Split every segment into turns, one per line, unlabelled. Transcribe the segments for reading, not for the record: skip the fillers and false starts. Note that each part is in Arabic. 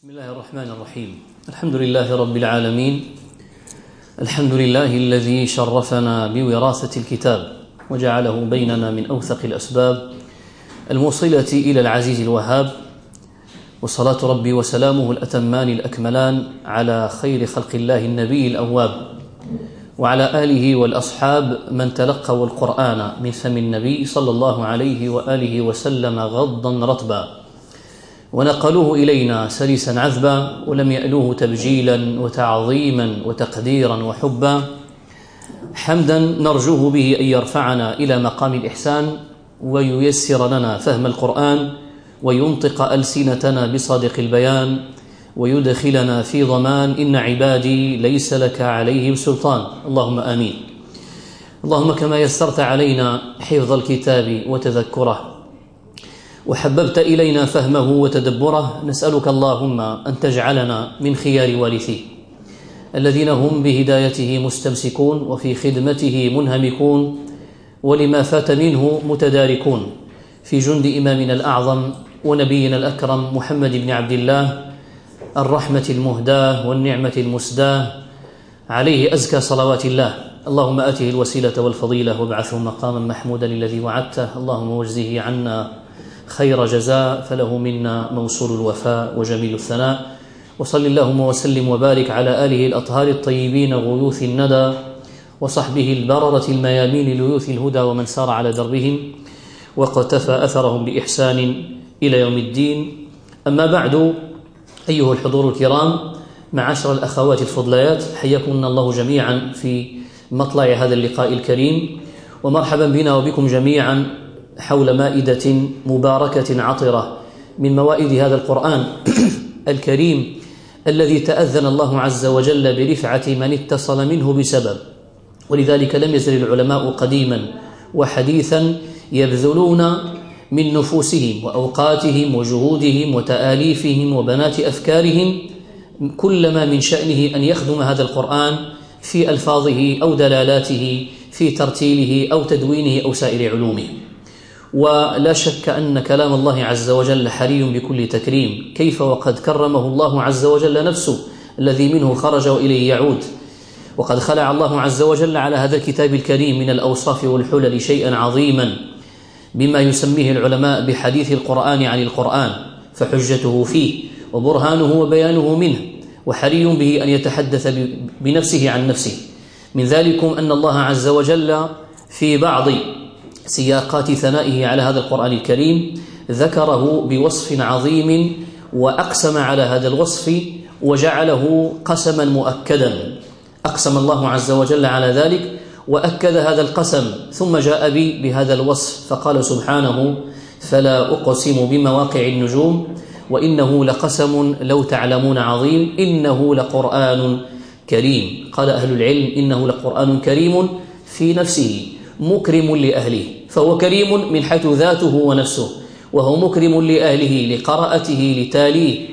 بسم الله الرحمن الرحيم. الحمد لله رب العالمين. الحمد لله الذي شرفنا بوراثة الكتاب وجعله بيننا من أوثق الأسباب الموصلة إلى العزيز الوهاب، وصلاة ربي وسلامه الأتمان الأكملان على خير خلق الله النبي الأواب، وعلى آله والأصحاب من تلقوا القرآن من فم النبي صلى الله عليه وآله وسلم غضا رطبا، ونقلوه إلينا سلسا عذبا، ولم يألوه تبجيلا وتعظيما وتقديرا وحبا. حمدا نرجوه به أن يرفعنا إلى مقام الإحسان، وييسر لنا فهم القرآن، وينطق ألسنتنا بصادق البيان، ويدخلنا في ضمان إن عبادي ليس لك عليهم سلطان. اللهم آمين. اللهم كما يسرت علينا حفظ الكتاب وتذكره وحببت إلينا فهمه وتدبره، نسألك اللهم أن تجعلنا من خيار وارثيه الذين هم بهدايته مستمسكون وفي خدمته منهمكون، ولما فات منه متداركون، في جند إمامنا الأعظم ونبينا الأكرم محمد بن عبد الله، الرحمة المهداة والنعمة المسداة، عليه أزكى صلوات الله. اللهم آته الوسيلة والفضيلة وابعثه مقاما محمودا الذي وعدته. اللهم واجزه عنا خير جزاء، فله منا موصول الوفاء وجميل الثناء. وصل اللهم وسلم وبارك على آله الأطهار الطيبين غيوث الندى، وصحبه البررة الميامين ليوث الهدى، ومن سار على دربهم واقتفى أثرهم بإحسان إلى يوم الدين. أما بعد، أيها الحضور الكرام، معاشر الأخوات الفضليات، حياكم الله جميعا في مطلع هذا اللقاء الكريم، ومرحبا بنا وبكم جميعا حول مائدة مباركة عطرة من موائد هذا القرآن الكريم الذي تأذن الله عز وجل برفعة من اتصل منه بسبب. ولذلك لم يزل العلماء قديما وحديثا يبذلون من نفوسهم وأوقاتهم وجهودهم وتآليفهم وبنات أفكارهم كل ما من شأنه أن يخدم هذا القرآن في ألفاظه أو دلالاته، في ترتيله أو تدوينه أو سائر علومه. ولا شك أن كلام الله عز وجل حري بكل تكريم، كيف وقد كرمه الله عز وجل نفسه الذي منه خرج وإليه يعود. وقد خلع الله عز وجل على هذا الكتاب الكريم من الأوصاف والحلل شيئا عظيما، بما يسميه العلماء بحديث القرآن عن القرآن، فحجته فيه وبرهانه وبيانه منه، وحري به أن يتحدث بنفسه عن نفسه. من ذلكم أن الله عز وجل في بعض سياقات ثنائه على هذا القرآن الكريم ذكره بوصف عظيم، وأقسم على هذا الوصف وجعله قسما مؤكدا. أقسم الله عز وجل على ذلك وأكد هذا القسم، ثم جاء بهذا الوصف فقال سبحانه: فلا أقسم بمواقع النجوم وإنه لقسم لو تعلمون عظيم إنه لقرآن كريم. قال أهل العلم: إنه لقرآن كريم في نفسه مكرم لأهله، فهو كريم من حيث ذاته ونفسه، وهو مكرم لأهله لقراءته لتاليه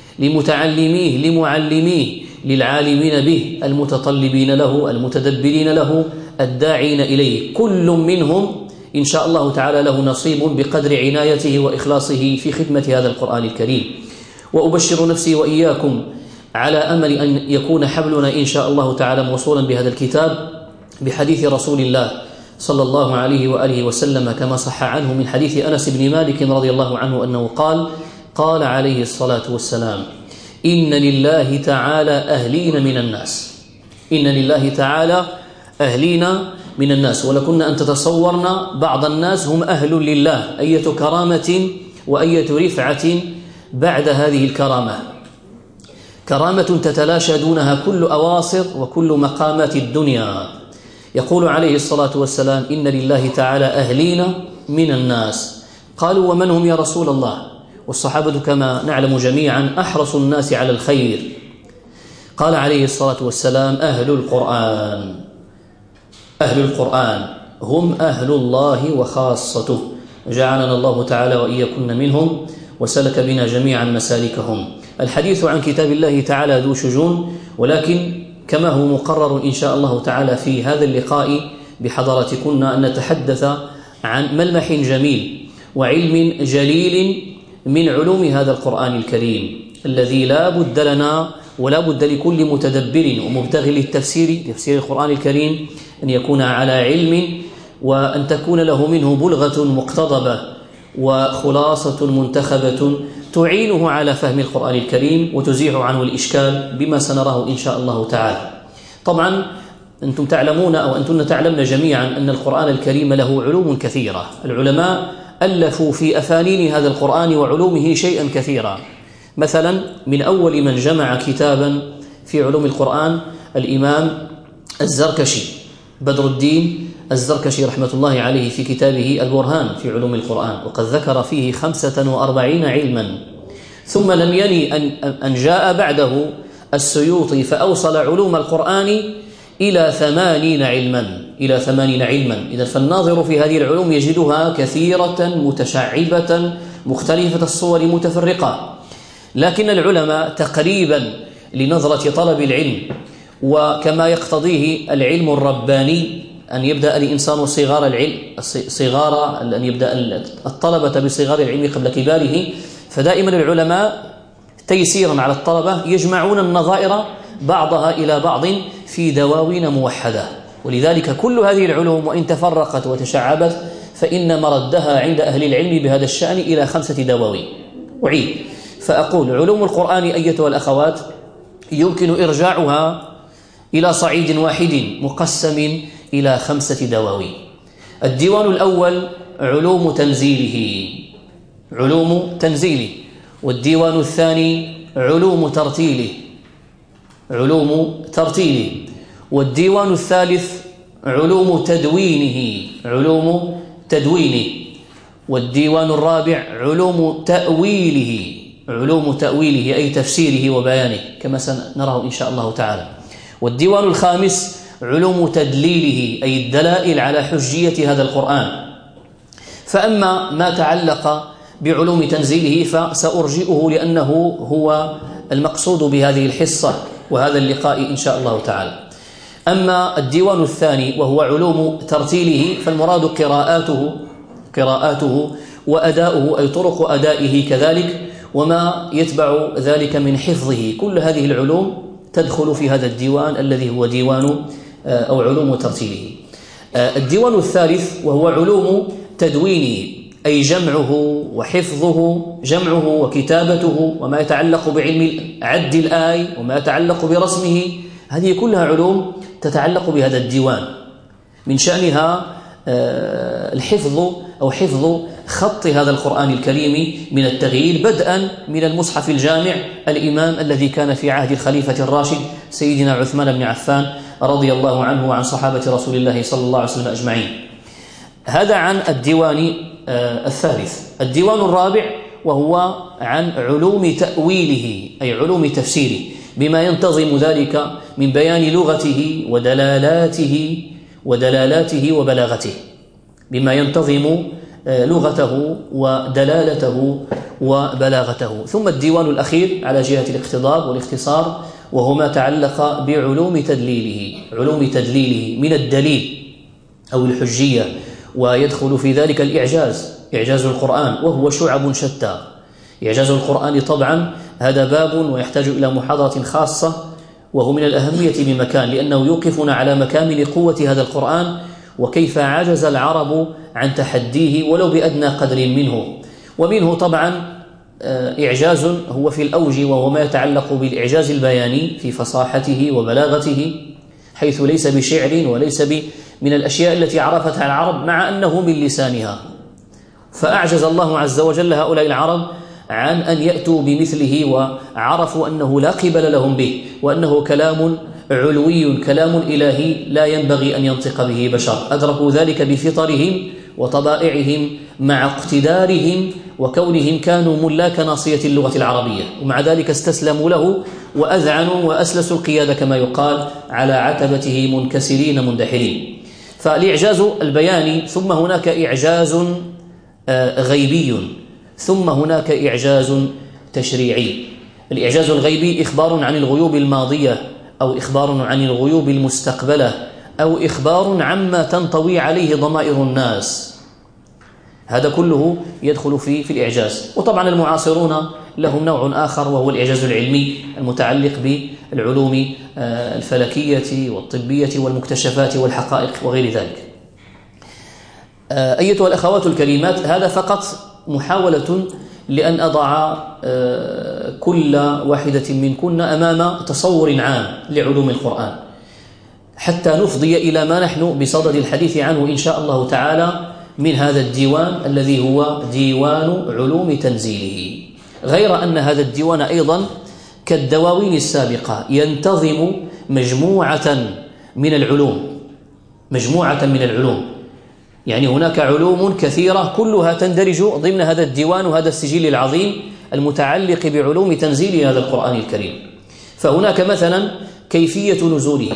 لمتعلميه لمعلميه للعالمين به المتطلبين له المتدبرين له الداعين إليه. كل منهم إن شاء الله تعالى له نصيب بقدر عنايته وإخلاصه في خدمة هذا القرآن الكريم. وأبشر نفسي وإياكم على أمل أن يكون حبلنا إن شاء الله تعالى موصولا بهذا الكتاب بحديث رسول الله صلى الله عليه وآله وسلم، كما صح عنه من حديث أنس بن مالك رضي الله عنه أنه قال عليه الصلاة والسلام: إن لله تعالى أهلين من الناس. إن لله تعالى أهلين من الناس. ولكن أن تتصورنا بعض الناس هم أهل لله، أية كرامة وأية رفعة بعد هذه الكرامة، كرامة تتلاشى دونها كل أواصر وكل مقامات الدنيا. يقول عليه الصلاة والسلام: إن لله تعالى أهلين من الناس. قالوا: ومن هم يا رسول الله؟ والصحابة كما نعلم جميعا أحرص الناس على الخير. قال عليه الصلاة والسلام: أهل القرآن. أهل القرآن هم أهل الله وخاصته، جعلنا الله تعالى وإياكن منهم، وسلك بنا جميعا مسالكهم. الحديث عن كتاب الله تعالى ذو شجون، ولكن كما هو مقرر إن شاء الله تعالى في هذا اللقاء بحضراتكن أن نتحدث عن ملمح جميل وعلم جليل من علوم هذا القرآن الكريم الذي لا بد لنا ولا بد لكل متدبر ومبتغي للتفسير تفسير القرآن الكريم أن يكون على علم، وأن تكون له منه بلغة مقتضبة وخلاصة منتخبة تعينه على فهم القرآن الكريم وتزيح عنه الإشكال بما سنراه إن شاء الله تعالى. طبعا أنتم تعلمون أو أنتن تعلمن جميعا أن القرآن الكريم له علوم كثيرة. العلماء ألفوا في أفانين هذا القرآن وعلومه شيئا كثيرا. مثلا من أول من جمع كتابا في علوم القرآن الإمام الزركشي بدر الدين الزركشي رحمة الله عليه في كتابه البرهان في علوم القرآن، وقد ذكر فيه 45 علما. ثم لم يني أن جاء بعده السيوطي فأوصل علوم القرآن إلى 80 علما. إذا فالناظر في هذه العلوم يجدها كثيرة متشعبة مختلفة الصور متفرقة، لكن العلماء تقريبا لنظرة طلب العلم وكما يقتضيه العلم الرباني أن يبدأ الإنسان أن يبدأ الطلبة بصغار العلم قبل كباره، فدائما العلماء تيسيرا على الطلبة يجمعون النظائر بعضها إلى بعض في دواوين موحدة. ولذلك كل هذه العلوم وإن تفرقت وتشعبت فإن مردها عند أهل العلم بهذا الشأن إلى 5 دواوين. أعيد فأقول علوم القرآن أيتها الأخوات يمكن إرجاعها إلى صعيد واحد مقسم إلى 5 دواوين. الديوان الأول علوم تنزيله، والديوان الثاني علوم ترتيله، والديوان الثالث علوم تدوينه، والديوان الرابع علوم تأويله أي تفسيره وبيانه كما سنراه إن شاء الله تعالى، والديوان الخامس علوم تدليله أي الدلائل على حجية هذا القرآن. فأما ما تعلق بعلوم تنزيله فسأرجئه لأنه هو المقصود بهذه الحصة وهذا اللقاء إن شاء الله تعالى. أما الديوان الثاني وهو علوم ترتيله فالمراد قراءاته وأداؤه أي طرق أدائه كذلك وما يتبع ذلك من حفظه. كل هذه العلوم تدخل في هذا الديوان الذي هو ديوان أو علوم ترتيله. الديوان الثالث وهو علوم تدوينه أي جمعه وكتابته وما يتعلق بعلم عد الآي وما يتعلق برسمه. هذه كلها علوم تتعلق بهذا الديوان، من شأنها الحفظ أو حفظ خط هذا القرآن الكريم من التغيير، بدءا من المصحف الجامع الإمام الذي كان في عهد الخليفة الراشد سيدنا عثمان بن عفان رضي الله عنه وعن صحابة رسول الله صلى الله عليه وسلم أجمعين. هذا عن الديوان الثالث. الديوان الرابع وهو عن علوم تأويله أي علوم تفسيره بما ينتظم ذلك من بيان لغته ودلالاته وبلاغته، بما ينتظم لغته ودلالته وبلاغته. ثم الديوان الأخير على جهة الاقتضاب والاختصار وهو ما تعلق بعلوم تدليله من الدليل أو الحجية، ويدخل في ذلك إعجاز القرآن وهو شعب شتى. إعجاز القرآن طبعا هذا باب ويحتاج إلى محاضرة خاصة، وهو من الأهمية بمكان لأنه يوقفنا على مكامن قوة هذا القرآن وكيف عجز العرب عن تحديه ولو بأدنى قدر منه. ومنه طبعا إعجاز هو في الأوج وهو ما يتعلق بالإعجاز البياني في فصاحته وبلاغته، حيث ليس بشعر وليس من الأشياء التي عرفتها العرب مع أنه من لسانها، فأعجز الله عز وجل هؤلاء العرب عن أن يأتوا بمثله، وعرفوا أنه لا قبل لهم به وأنه كلام علوي كلام إلهي لا ينبغي أن ينطق به بشر. أدركوا ذلك بفطرهم وطبائعهم مع اقتدارهم وكونهم كانوا ملاك ناصية اللغة العربية، ومع ذلك استسلموا له وأذعنوا وأسلسوا القيادة كما يقال على عتبته منكسرين مندحرين. فالإعجاز البياني، ثم هناك إعجاز غيبي، ثم هناك إعجاز تشريعي. الإعجاز الغيبي إخبار عن الغيوب الماضية أو إخبار عن الغيوب المستقبلة أو إخبار عما تنطوي عليه ضمائر الناس، هذا كله يدخل في الإعجاز. وطبعا المعاصرون لهم نوع آخر وهو الإعجاز العلمي المتعلق بالعلوم الفلكية والطبية والمكتشفات والحقائق وغير ذلك. أيتها الأخوات الكريمات، هذا فقط محاولة لأن أضع كل واحدة منكن أمام تصور عام لعلوم القرآن حتى نفضي إلى ما نحن بصدد الحديث عنه إن شاء الله تعالى من هذا الديوان الذي هو ديوان علوم تنزيله. غير أن هذا الديوان أيضا كالدواوين السابقة ينتظم مجموعة من العلوم، يعني هناك علوم كثيرة كلها تندرج ضمن هذا الديوان وهذا السجل العظيم المتعلق بعلوم تنزيل هذا القرآن الكريم. فهناك مثلا كيفية نزوله،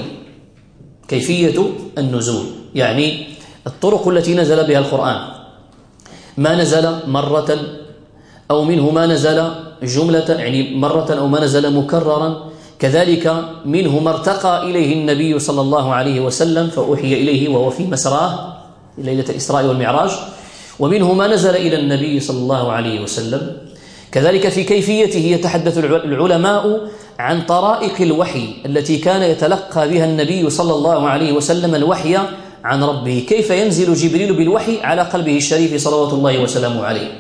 كيفية النزول، يعني الطرق التي نزل بها القرآن، ما نزل مرة أو منه ما نزل جملة يعني مرة أو ما نزل مكررا، كذلك منه ما ارتقى إليه النبي صلى الله عليه وسلم فأوحي إليه وهو في مسراه ليلة الإسراء والمعراج، ومنه ما نزل إلى النبي صلى الله عليه وسلم. كذلك في كيفيته يتحدث العلماء عن طرائق الوحي التي كان يتلقى بها النبي صلى الله عليه وسلم الوحي عن ربه، كيف ينزل جبريل بالوحي على قلبه الشريف صلوات الله وسلامه عليه.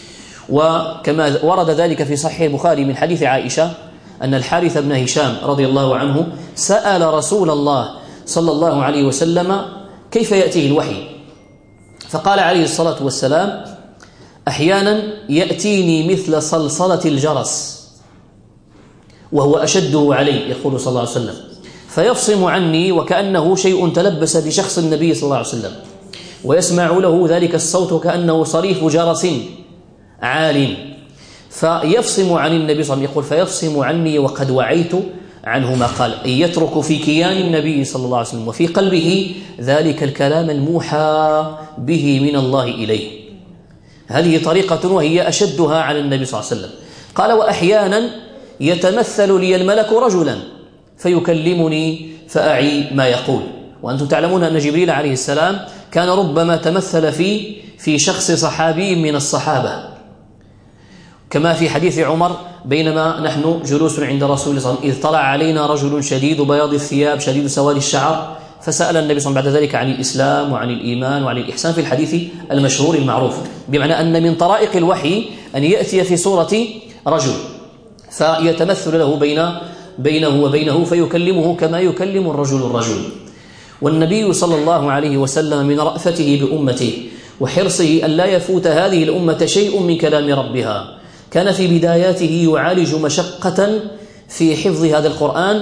وكما ورد ذلك في صحيح البخاري من حديث عائشة أن الحارث بن هشام رضي الله عنه سأل رسول الله صلى الله عليه وسلم كيف يأتيه الوحي، فقال عليه الصلاة والسلام: أحيانا يأتيني مثل صلصلة الجرس وهو أشده علي، يقول صلى الله عليه وسلم، فيفصم عني وكأنه شيء تلبس بشخص النبي صلى الله عليه وسلم، ويسمع له ذلك الصوت كأنه صريف جرس عال، فيفصم عن النبي صلى الله عليه وسلم، يقول فيفصم عني وقد وعيت عنه ما قال، أن يترك في كيان النبي صلى الله عليه وسلم وفي قلبه ذلك الكلام الموحى به من الله إليه. هذه طريقة وهي أشدها على النبي صلى الله عليه وسلم. قال: وأحيانا يتمثل لي الملك رجلا فيكلمني فأعي ما يقول. وأنتم تعلمون أن جبريل عليه السلام كان ربما تمثل في شخص صحابي من الصحابة، كما في حديث عمر بينما نحن جلوس عند رسول الله صلى الله عليه وسلم إذ طلع علينا رجل شديد بياض الثياب شديد سواد الشعر، فسأل النبي صلى الله عليه وسلم بعد ذلك عن الإسلام وعن الإيمان وعن الإحسان في الحديث المشهور المعروف، بمعنى أن من طرائق الوحي أن يأتي في صورة رجل فيتمثل له بينه وبينه فيكلمه كما يكلم الرجل. والنبي صلى الله عليه وسلم من رأفته بأمته وحرصه أن لا يفوت هذه الأمة شيء من كلام ربها كان في بداياته يعالج مشقة في حفظ هذا القرآن،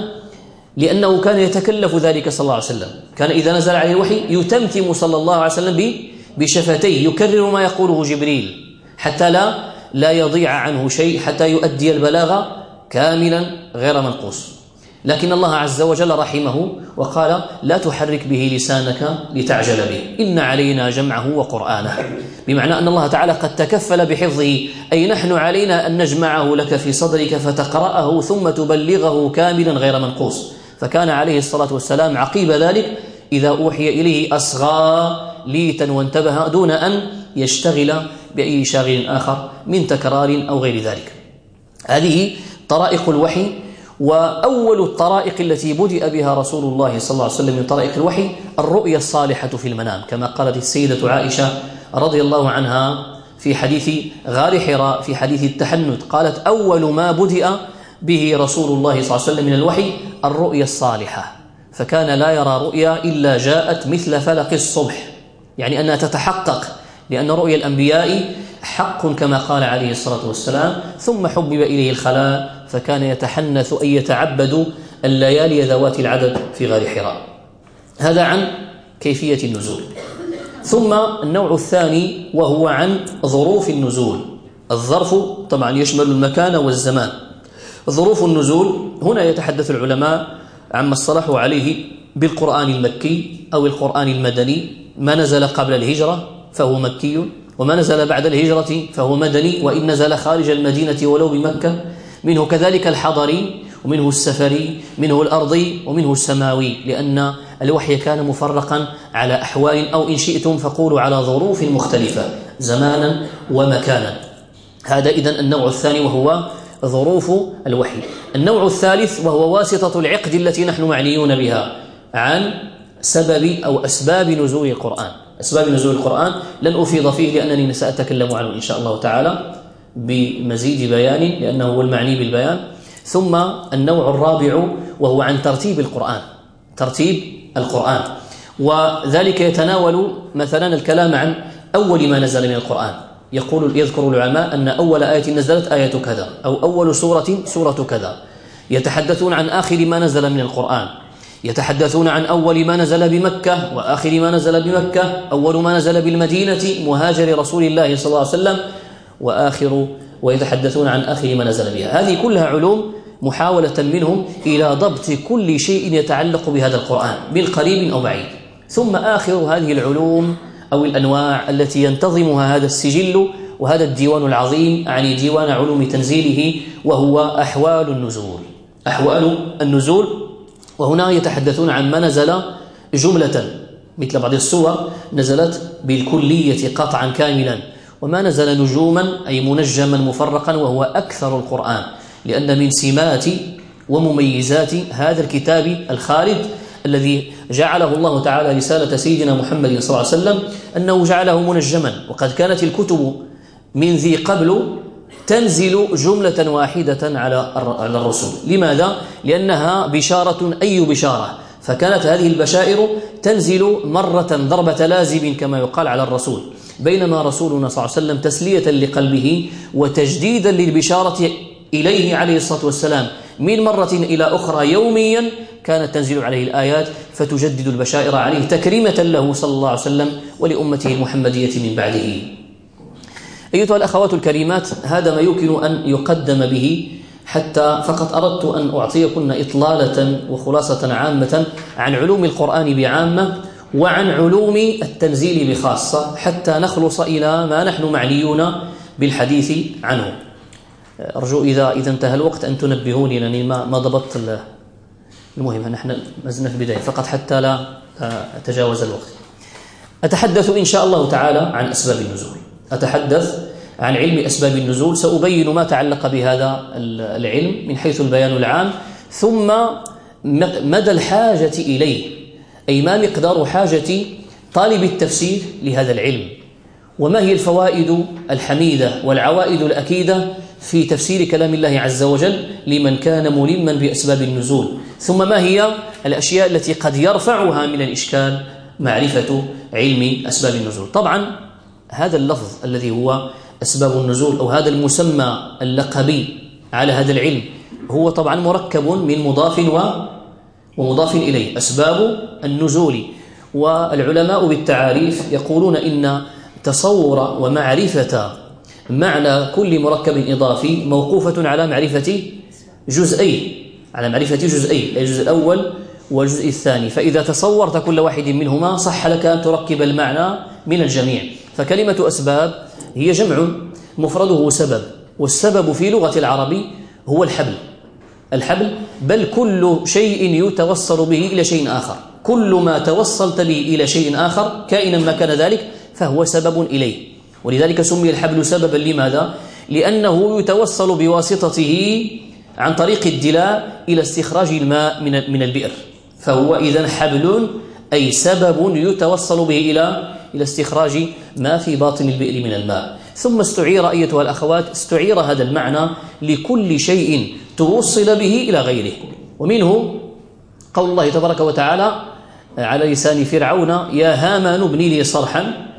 لأنه كان يتكلف ذلك صلى الله عليه وسلم. كان إذا نزل عليه الوحي يتمتم صلى الله عليه وسلم بشفتيه يكرر ما يقوله جبريل حتى لا يضيع عنه شيء، حتى يؤدي البلاغ كاملا غير منقوص. لكن الله عز وجل رحمه وقال: لا تحرك به لسانك لتعجل به إن علينا جمعه وقرآنه، بمعنى أن الله تعالى قد تكفل بحفظه، أي نحن علينا أن نجمعه لك في صدرك فتقرأه ثم تبلغه كاملا غير منقوص. فكان عليه الصلاة والسلام عقيب ذلك إذا أوحي إليه أصغى ليتا وانتبه دون أن يشتغل بأي شاغل آخر من تكرار أو غير ذلك. هذه طرائق الوحي. وأول الطرائق التي بدأ بها رسول الله صلى الله عليه وسلم من طرائق الوحي الرؤيا الصالحة في المنام، كما قالت السيدة عائشة رضي الله عنها في حديث غار حراء في حديث التحنث، قالت: أول ما بدأ به رسول الله صلى الله عليه وسلم من الوحي الرؤيا الصالحة، فكان لا يرى رؤيا إلا جاءت مثل فلق الصبح، يعني أنها تتحقق، لأن رؤيا الأنبياء حق كما قال عليه الصلاة والسلام. ثم حبب إليه الخلاء فكان يتحنث أن يتعبد الليالي ذوات العدد في غار حراء. هذا عن كيفية النزول. ثم النوع الثاني وهو عن ظروف النزول. الظرف طبعا يشمل المكان والزمان. ظروف النزول هنا يتحدث العلماء عما اصطلحوا عليه بالقرآن المكي أو القرآن المدني. ما نزل قبل الهجرة فهو مكي، وما نزل بعد الهجرة فهو مدني، وإن نزل خارج المدينة ولو بمكة. منه كذلك الحضري، ومنه السفري، منه الأرضي، ومنه السماوي، لأن الوحي كان مفرقا على أحوال، أو إن شئتم فقولوا على ظروف مختلفة زمانا ومكانا. هذا إذن النوع الثاني وهو ظروف الوحي. النوع الثالث وهو واسطة العقد التي نحن معنيون بها عن سبب أو أسباب نزول القرآن. أسباب نزول القرآن لن أفيض فيه لأنني سأتكلم عنه إن شاء الله تعالى بمزيد بيان لأنه هو المعني بالبيان. ثم النوع الرابع وهو عن ترتيب القرآن، ترتيب القرآن، وذلك يتناول مثلا الكلام عن أول ما نزل من القرآن. يذكر العلماء أن أول آية نزلت آية كذا، أو أول سورة كذا. يتحدثون عن آخر ما نزل من القرآن، يتحدثون عن أول ما نزل بمكة وآخر ما نزل بمكة، أول ما نزل بالمدينة مهاجر رسول الله صلى الله عليه وسلم، ويتحدثون عن آخر ما نزل بها. هذه كلها علوم محاولة منهم إلى ضبط كل شيء يتعلق بهذا القرآن من قريب أو بعيد. ثم آخر هذه العلوم أو الأنواع التي ينتظمها هذا السجل وهذا الديوان العظيم، يعني ديوان علوم تنزيله، وهو أحوال النزول. أحوال النزول، وهنا يتحدثون عن ما نزل جملة، مثل بعض السور نزلت بالكلية قطعا كاملا، وما نزل نجوما أي منجما مفرقا، وهو أكثر القرآن، لأن من سمات ومميزات هذا الكتاب الخالد الذي جعله الله تعالى رسالة سيدنا محمد صلى الله عليه وسلم أنه جعله منجما. وقد كانت الكتب من ذي قبل تنزل جملة واحدة على الرسول. لماذا؟ لأنها بشارة أي بشارة، فكانت هذه البشائر تنزل مرة ضربة لازم كما يقال على الرسول، بينما رسولنا صلى الله عليه وسلم تسلية لقلبه وتجديدا للبشارة إليه عليه الصلاة والسلام من مرة إلى أخرى يوميا كانت تنزل عليه الآيات فتجدد البشائر عليه تكريمة له صلى الله عليه وسلم ولأمته المحمدية من بعده. أيتها الأخوات الكريمات، هذا ما يمكن أن يقدم به، حتى فقط أردت أن أعطيكن إطلالة وخلاصة عامة عن علوم القرآن بعامة وعن علوم التنزيل بخاصة، حتى نخلص إلى ما نحن معنيون بالحديث عنه. أرجو إذا انتهى الوقت أن تنبهوني لأني ما ضبطت. المهم نحن مازلنا في البداية فقط حتى لا أتجاوز الوقت. أتحدث إن شاء الله تعالى عن أسباب النزول، أتحدث عن علم أسباب النزول. سأبين ما تعلق بهذا العلم من حيث البيان العام، ثم مدى الحاجة إليه، أي ما مقدار حاجة طالب التفسير لهذا العلم، وما هي الفوائد الحميدة والعوائد الأكيدة في تفسير كلام الله عز وجل لمن كان ملما بأسباب النزول، ثم ما هي الأشياء التي قد يرفعها من الإشكال معرفة علم أسباب النزول. طبعا هذا اللفظ الذي هو أسباب النزول أو هذا المسمى اللقبي على هذا العلم هو طبعا مركب من مضاف ومضاف إليه، أسباب النزول. والعلماء بالتعاريف يقولون إن تصور ومعرفة معنى كل مركب إضافي موقوفة على معرفة جزئين، الجزء الأول والجزء الثاني. فإذا تصورت كل واحد منهما صح لك أن تركب المعنى من الجميع. فكلمة أسباب هي جمع مفرده سبب، والسبب في لغة العرب هو الحبل، بل كل شيء يتوصل به إلى شيء آخر. كل ما توصلت به إلى شيء آخر كائنا ما كان ذلك فهو سبب إليه. ولذلك سمي الحبل سببا. لماذا؟ لأنه يتوصل بواسطته عن طريق الدلاء إلى استخراج الماء من البئر، فهو إذن حبل أي سبب يتوصل به إلى استخراج ما في باطن البئر من الماء. ثم استعير أيتها الأخوات، استعير هذا المعنى لكل شيء توصل به إلى غيره. ومنه قول الله تبارك وتعالى على لسان فرعون: يا هامان ابن لي صرحا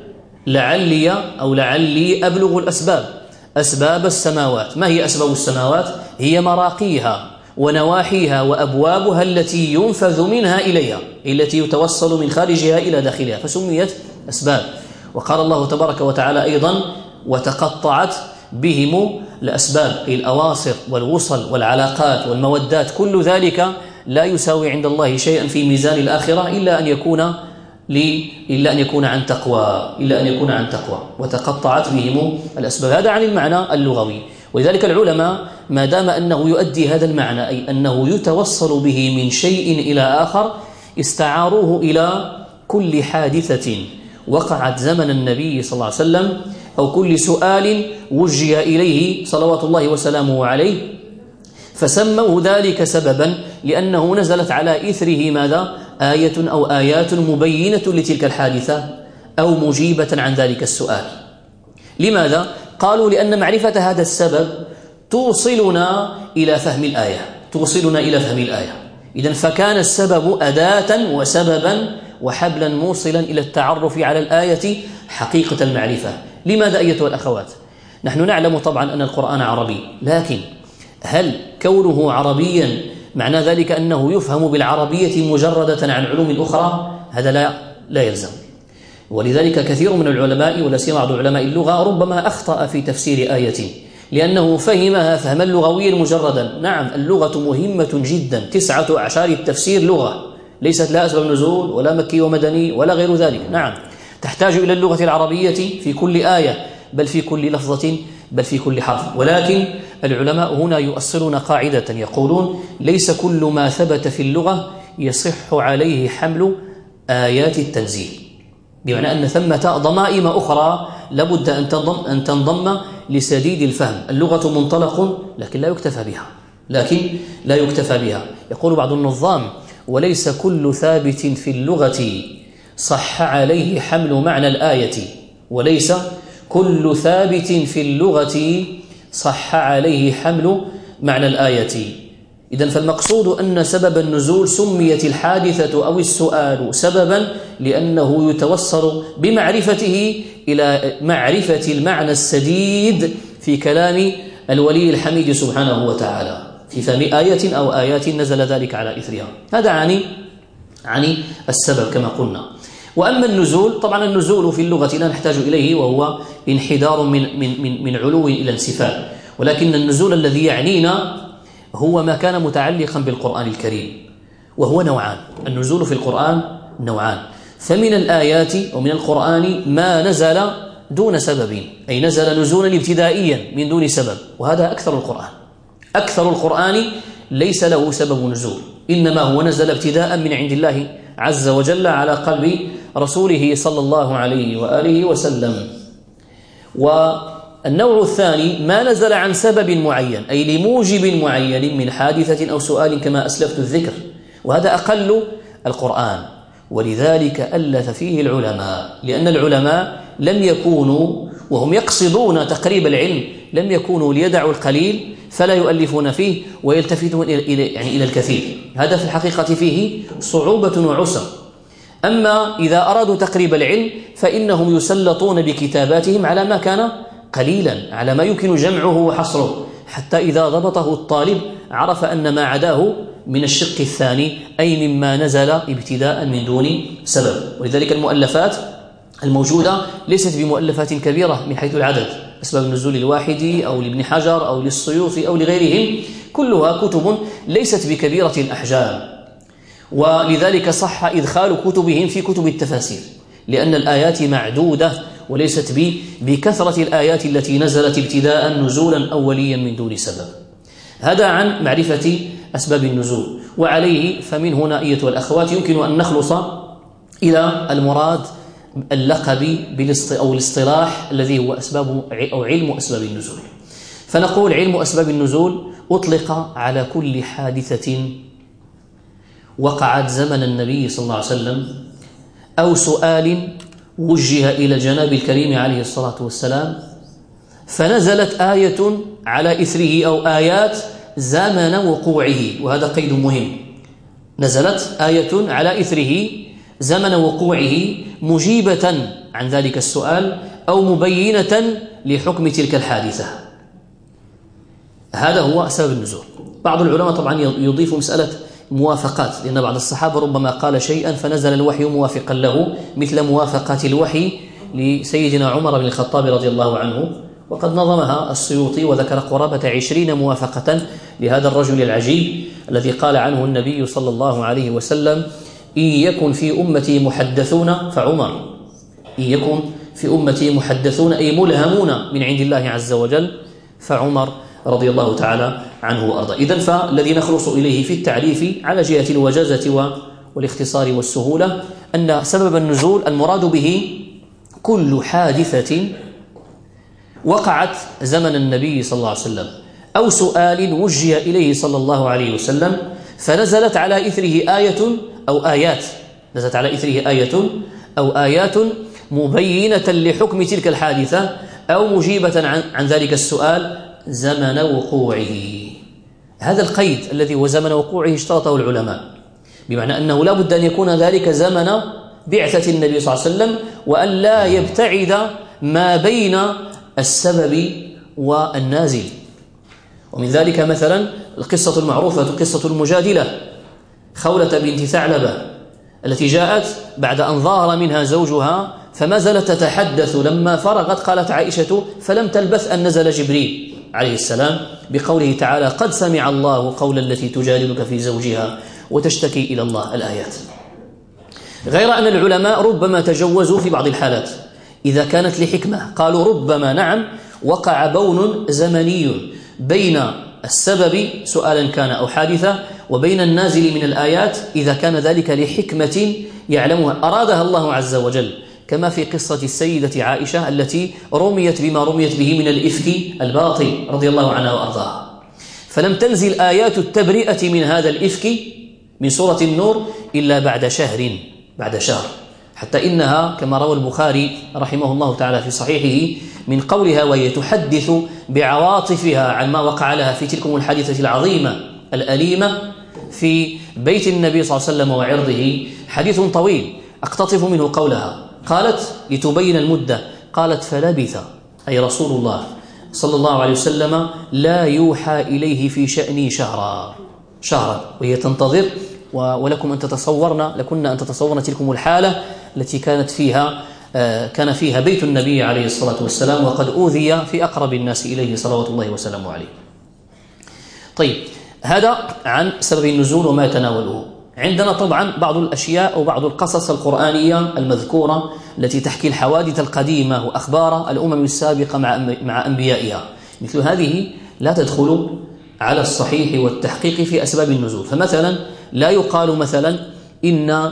لعلي أبلغ أسباب السماوات. ما هي أسباب السماوات؟ هي مراقيها ونواحيها وأبوابها التي ينفذ منها إليها، التي يتوصل من خارجها إلى داخلها، فسميت أسباب. وقال الله تبارك وتعالى أيضا: وتقطعت بهم الأسباب، أي الأواصر والوصل والعلاقات والمودات، كل ذلك لا يساوي عند الله شيئا في ميزان الآخرة إلا أن يكون عن تقوى. وتقطعت بهم الأسباب، هذا عن المعنى اللغوي. ولذلك العلماء ما دام أنه يؤدي هذا المعنى، أي أنه يتوصل به من شيء إلى آخر، استعاروه إلى كل حادثة وقعت زمن النبي صلى الله عليه وسلم أو كل سؤال وجه إليه صلوات الله وسلامه عليه، فسموا ذلك سببا لأنه نزلت على إثره ماذا؟ آية أو آيات مبينة لتلك الحادثة أو مجيبة عن ذلك السؤال. لماذا؟ قالوا لأن معرفة هذا السبب توصلنا إلى فهم الآية، إذن فكان السبب أداة وسببا وحبلا موصلا إلى التعرف على الآية حقيقة المعرفة. لماذا أيتها الأخوات؟ نحن نعلم طبعا أن القرآن عربي، لكن هل كونه عربيا معنى ذلك أنه يفهم بالعربية مجردة عن علوم أخرى؟ هذا لا يلزم. ولذلك كثير من العلماء ولا سيما بعض علماء اللغة ربما أخطأ في تفسير آية لأنه فهمها فهما لغويا مجردا. نعم، اللغة مهمة جدا، 19 التفسير لغة، ليست لا أسباب نزول ولا مكي ومدني ولا غير ذلك. نعم، تحتاج إلى اللغة العربية في كل آية، بل في كل لفظة، بل في كل حرف. ولكن العلماء هنا يؤصلون قاعدة يقولون: ليس كل ما ثبت في اللغة يصح عليه حمل آيات التنزيل، بمعنى أن ثمة ضمائم أخرى لابد أن تنضم لسديد الفهم. اللغة منطلق لكن لا يكتفى بها. يقول بعض النظام: وليس كل ثابت في اللغة صح عليه حمل معنى الآية، وليس كل ثابت في اللغة صح عليه حمل معنى الآية. إذن فالمقصود أن سبب النزول سميت الحادثة أو السؤال سببا لأنه يتوصل بمعرفته إلى معرفة المعنى السديد في كلام الولي الحميد سبحانه وتعالى في فهم آية أو آيات نزل ذلك على إثرها. هذا عن السبب كما قلنا. وأما النزول، طبعا النزول في اللغة لا نحتاج إليه، وهو انحدار من علو إلى انسفال، ولكن النزول الذي يعنينا هو ما كان متعلقا بالقرآن الكريم، وهو نوعان. النزول في القرآن نوعان، فمن الآيات ومن القرآن ما نزل دون سبب، أي نزل نزولا ابتدائيا من دون سبب، وهذا أكثر القرآن ليس له سبب نزول، إنما هو نزل ابتداء من عند الله عز وجل على قلب رسوله صلى الله عليه وآله وسلم. والنوع الثاني ما نزل عن سبب معين، أي لموجب معين من حادثة أو سؤال كما أسلفت الذكر، وهذا أقل القرآن. ولذلك ألف فيه العلماء، لأن العلماء لم يكونوا وهم يقصدون تقريب العلم لم يكونوا ليدعوا القليل فلا يؤلفون فيه ويلتفتون إلى الكثير. هذا في الحقيقة فيه صعوبة وعسر. أما إذا أرادوا تقريب العلم فإنهم يسلطون بكتاباتهم على ما كان قليلا، على ما يمكن جمعه وحصره، حتى إذا ضبطه الطالب عرف أن ما عداه من الشق الثاني، أي مما نزل ابتداء من دون سبب. ولذلك المؤلفات الموجودة ليست بمؤلفات كبيرة من حيث العدد، أسباب النزول الواحد أو لابن حجر أو للسيوطي أو لغيرهم، كلها كتب ليست بكبيرة الأحجام، ولذلك صح إدخال كتبهم في كتب التفاسير، لأن الآيات معدودة وليست بكثرة الآيات التي نزلت ابتداء نزولا أوليا من دون سبب. هذا عن معرفة أسباب النزول. وعليه فمن هنا أيتها الأخوات يمكن أن نخلص إلى المراد اللقب أو الاصطلاح الذي هو أسباب أو علم أسباب النزول. فنقول علم أسباب النزول أطلق على كل حادثة وقعت زمن النبي صلى الله عليه وسلم، أو سؤال وجه إلى جناب الكريم عليه الصلاة والسلام، فنزلت آية على إثره أو آيات زمن وقوعه. وهذا قيد مهم، نزلت آية على إثره زمن وقوعه مجيبة عن ذلك السؤال أو مبينة لحكم تلك الحادثة. هذا هو سبب النزول. بعض العلماء طبعا يضيف مسألة موافقات، لأن بعض الصحابة ربما قال شيئا فنزل الوحي موافقا له، مثل موافقات الوحي لسيدنا عمر بن الخطاب رضي الله عنه، وقد نظمها السيوطي وذكر قرابة 20 موافقة لهذا الرجل العجيب الذي قال عنه النبي صلى الله عليه وسلم: إن يكن في أمتي محدثون فعمر، إن يكن في أمتي محدثون أي ملهمون من عند الله عز وجل فعمر رضي الله تعالى عنه وأرضاه. إذن فالذي نخلص إليه في التعريف على جهة الوجازة والاختصار والسهولة أن سبب النزول المراد به كل حادثة وقعت زمن النبي صلى الله عليه وسلم، أو سؤال وجه إليه صلى الله عليه وسلم فنزلت على إثره آية أو آيات، نزلت على إثره آية أو آيات مبينة لحكم تلك الحادثة أو مجيبة عن ذلك السؤال زمن وقوعه. هذا القيد الذي هو زمن وقوعه اشترطه العلماء، بمعنى أنه لا بد أن يكون ذلك زمن بعثة النبي صلى الله عليه وسلم، وأن لا يبتعد ما بين السبب والنازل. ومن ذلك مثلا القصة المعروفة قصة المجادلة، خولة بنت ثعلبة التي جاءت بعد أن ظهر منها زوجها فما زالت تتحدث، لما فرغت قالت عائشة فلم تلبث أن نزل جبريل عليه السلام بقوله تعالى قد سمع الله قول التي تجادلك في زوجها وتشتكي إلى الله الآيات. غير أن العلماء ربما تجوزوا في بعض الحالات إذا كانت لحكمة، قالوا ربما نعم وقع بون زمني بين السبب سؤالا كان أو حادثة وبين النازل من الآيات إذا كان ذلك لحكمة يعلمها أرادها الله عز وجل، كما في قصة السيدة عائشة التي رميت بما رميت به من الإفك الباطل رضي الله عنها وأرضاها، فلم تنزل آيات التبرئة من هذا الإفك من سورة النور إلا بعد شهر، حتى إنها كما روى البخاري رحمه الله تعالى في صحيحه من قولها وهي تحدث بعواطفها عن ما وقع لها في تلكم الحادثة العظيمة الأليمة في بيت النبي صلى الله عليه وسلم وعرضه، حديث طويل أقتطف منه قولها. قالت لتبين المدة، قالت فلبث أي رسول الله صلى الله عليه وسلم لا يوحى إليه في شأني شهرا وهي تنتظر. ولكم أن تتصورن تلكم الحالة التي كان فيها بيت النبي عليه الصلاة والسلام وقد أوذي في أقرب الناس إليه صلوات الله وسلامه عليه. طيب، هذا عن سبب النزول وما يتناوله. عندنا طبعا بعض الأشياء أو بعض القصص القرآنية المذكورة التي تحكي الحوادث القديمة وأخبار الأمم السابقة مع أنبيائها، مثل هذه لا تدخل على الصحيح والتحقيق في أسباب النزول. فمثلا لا يقال مثلا إن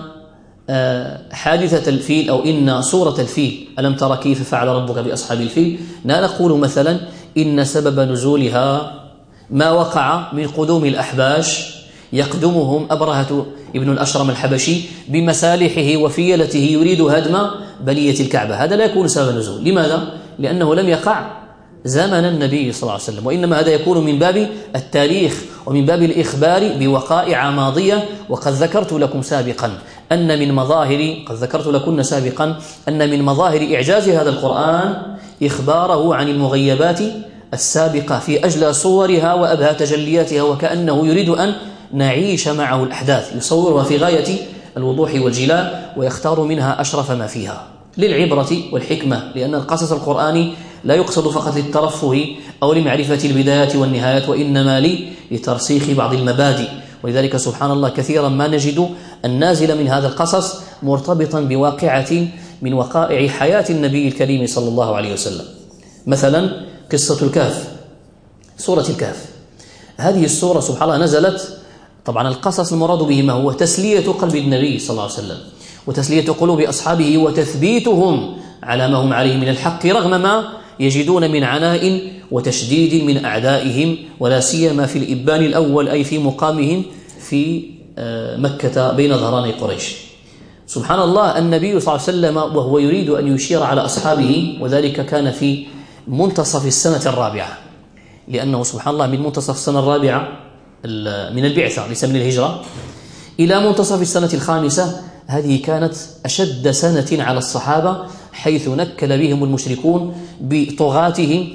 حادثة الفيل أو إن سورة الفيل ألم تر كيف فعل ربك بأصحاب الفيل، لا نقول مثلا إن سبب نزولها ما وقع من قدوم الأحباش يقدمهم أبرهة ابن الأشرم الحبشي بمسالحه وفيلته يريد هدم بنية الكعبة، هذا لا يكون سبب نزول. لماذا؟ لأنه لم يقع زمن النبي صلى الله عليه وسلم، وإنما هذا يكون من باب التاريخ ومن باب الإخبار بوقائع ماضية. وقد ذكرت لكم سابقا أن من مظاهر إعجاز هذا القرآن إخباره عن المغيبات السابقة في أجلى صورها وأبهى تجلياتها، وكأنه يريد أن نعيش معه الأحداث، يصورها في غاية الوضوح والجلاء ويختار منها أشرف ما فيها للعبرة والحكمة، لأن القصص القرآني لا يقصد فقط للترفه أو لمعرفة البدايات والنهايات، وإنما لترسيخ بعض المبادئ. ولذلك سبحان الله كثيرا ما نجد النازل من هذا القصص مرتبطا بواقعة من وقائع حياة النبي الكريم صلى الله عليه وسلم. مثلا قصة الكهف، سورة الكهف، هذه السورة سبحان الله نزلت، طبعا القصص المراد به ما هو تسلية قلب النبي صلى الله عليه وسلم وتسلية قلوب أصحابه وتثبيتهم على ما هم عليه من الحق رغم ما يجدون من عناء وتشديد من أعدائهم، ولا سيما في الإبان الأول أي في مقامهم في مكة بين ظهراني قريش. سبحان الله النبي صلى الله عليه وسلم وهو يريد أن يشير على أصحابه، وذلك كان في منتصف السنة الرابعة، لأنه سبحان الله من منتصف السنة الرابعة من البعثة ليس من الهجرة إلى منتصف السنة الخامسة، هذه كانت أشد سنة على الصحابة، حيث نكل بهم المشركون بطغاتهم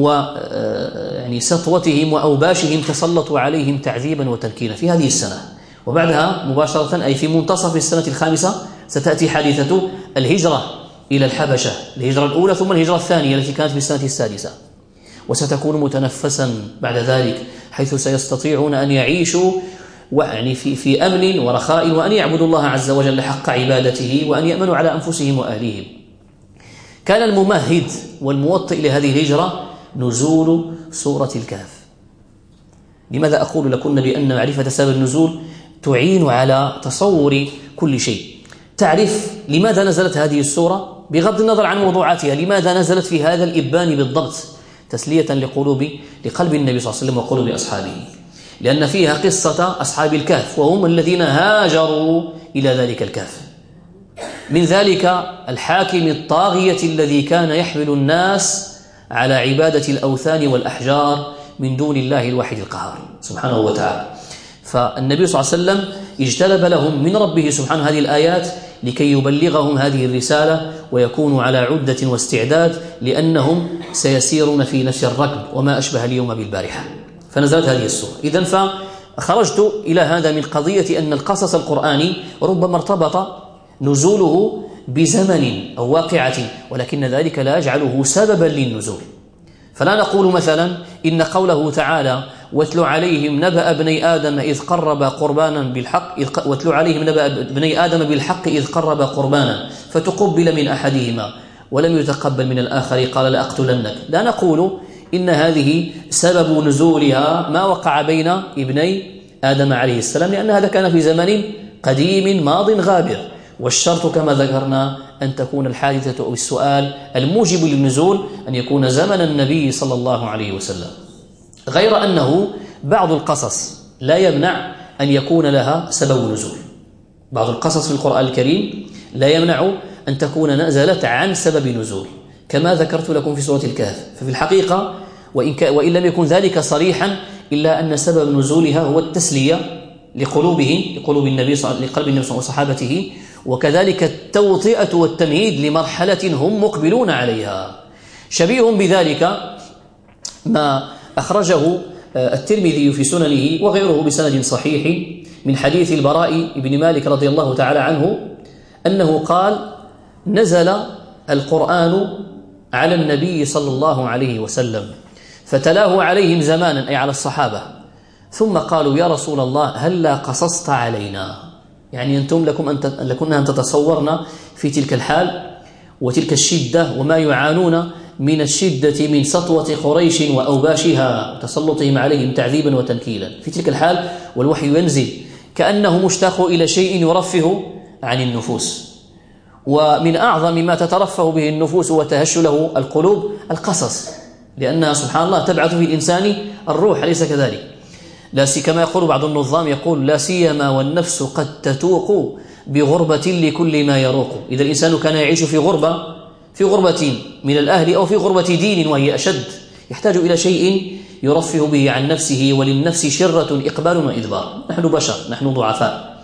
ويعني سطوتهم وأوباشهم، تسلطوا عليهم تعذيبا وتنكيلا في هذه السنة. وبعدها مباشرة أي في منتصف السنة الخامسة ستأتي حادثة الهجرة إلى الحبشة، الهجرة الأولى ثم الهجرة الثانية التي كانت في السنة السادسة، وستكون متنفسا بعد ذلك، حيث سيستطيعون أن يعيشوا يعني في أمن ورخاء، وأن يعبدوا الله عز وجل حق عبادته، وأن يأمنوا على أنفسهم وأهليهم. كان الممهد والموطئ لهذه الهجرة نزول سورة الكهف. لماذا أقول لكم بأن معرفة سبب النزول تعين على تصور كل شيء؟ تعرف لماذا نزلت هذه السورة، بغض النظر عن موضوعاتها لماذا نزلت في هذا الإبان بالضبط؟ تسلية لقلب النبي صلى الله عليه وسلم وقلوب أصحابه، لأن فيها قصة أصحاب الكهف وهم الذين هاجروا إلى ذلك الكهف. من ذلك الحاكم الطاغية الذي كان يحمل الناس على عبادة الأوثان والأحجار من دون الله الواحد القهار سبحانه وتعالى. فالنبي صلى الله عليه وسلم اجتلب لهم من ربه سبحانه هذه الآيات لكي يبلغهم هذه الرسالة ويكونوا على عدة واستعداد، لأنهم سيسيرون في نفس الركب وما أشبه اليوم بالبارحة. فنزلت هذه السورة. إذن فخرجت إلى هذا من قضية أن القصص القرآني ربما ارتبط نزوله بزمن أو واقعة، ولكن ذلك لا يجعله سببا للنزول. فلا نقول مثلا إن قوله تعالى واتل عليهم نبأ ابني آدم إذ قرب قربانا بالحق واتل عليهم نبأ ابني آدم بالحق إذ قرب قربانا فتقبل من أحدهما ولم يتقبل من الآخر قال لأقتلنك. لا نقول إن هذه سبب نزولها ما وقع بين ابني آدم عليه السلام، لأن هذا كان في زمن قديم ماض غابر، والشرط كما ذكرنا أن تكون الحادثة أو السؤال الموجب للنزول أن يكون زمن النبي صلى الله عليه وسلم. غير أنه بعض القصص لا يمنع أن يكون لها سبب نزول. بعض القصص في القرآن الكريم لا يمنع أن تكون نزلت عن سبب نزول، كما ذكرت لكم في سورة الكهف. ففي الحقيقة وإن لم يكن ذلك صريحا إلا أن سبب نزولها هو التسلية لقلوب النبي وصحابته، وكذلك التوطئة والتمهيد لمرحلة هم مقبلون عليها. شبيه بذلك ما أخرجه الترمذي في سننه وغيره بسند صحيح من حديث البراء بن مالك رضي الله تعالى عنه أنه قال نزل القرآن على النبي صلى الله عليه وسلم فتلاه عليهم زمانا أي على الصحابة، ثم قالوا يا رسول الله هلا قصصت علينا، يعني أنتم لكم أن تتصورنا في تلك الحال وتلك الشدة وما يعانون من الشدة من سطوة قريش وأوباشها وتسلطهم عليهم تعذيبا وتنكيلا في تلك الحال، والوحي ينزل كأنه مشتاق إلى شيء يرفه عن النفوس. ومن أعظم ما تترفه به النفوس وتهش له القلوب القصص، لأنها سبحان الله تبعث في الإنسان الروح، أليس كذلك؟ لا كما يقول بعض النظام يقول لا سيما والنفس قد تتوق بغربة لكل ما يروق. إذا الإنسان كان يعيش في غربة من الأهل أو في غربة دين وهي أشد، يحتاج إلى شيء يرفه به عن نفسه، وللنفس شرة إقبال وإدبار. نحن بشر، نحن ضعفاء.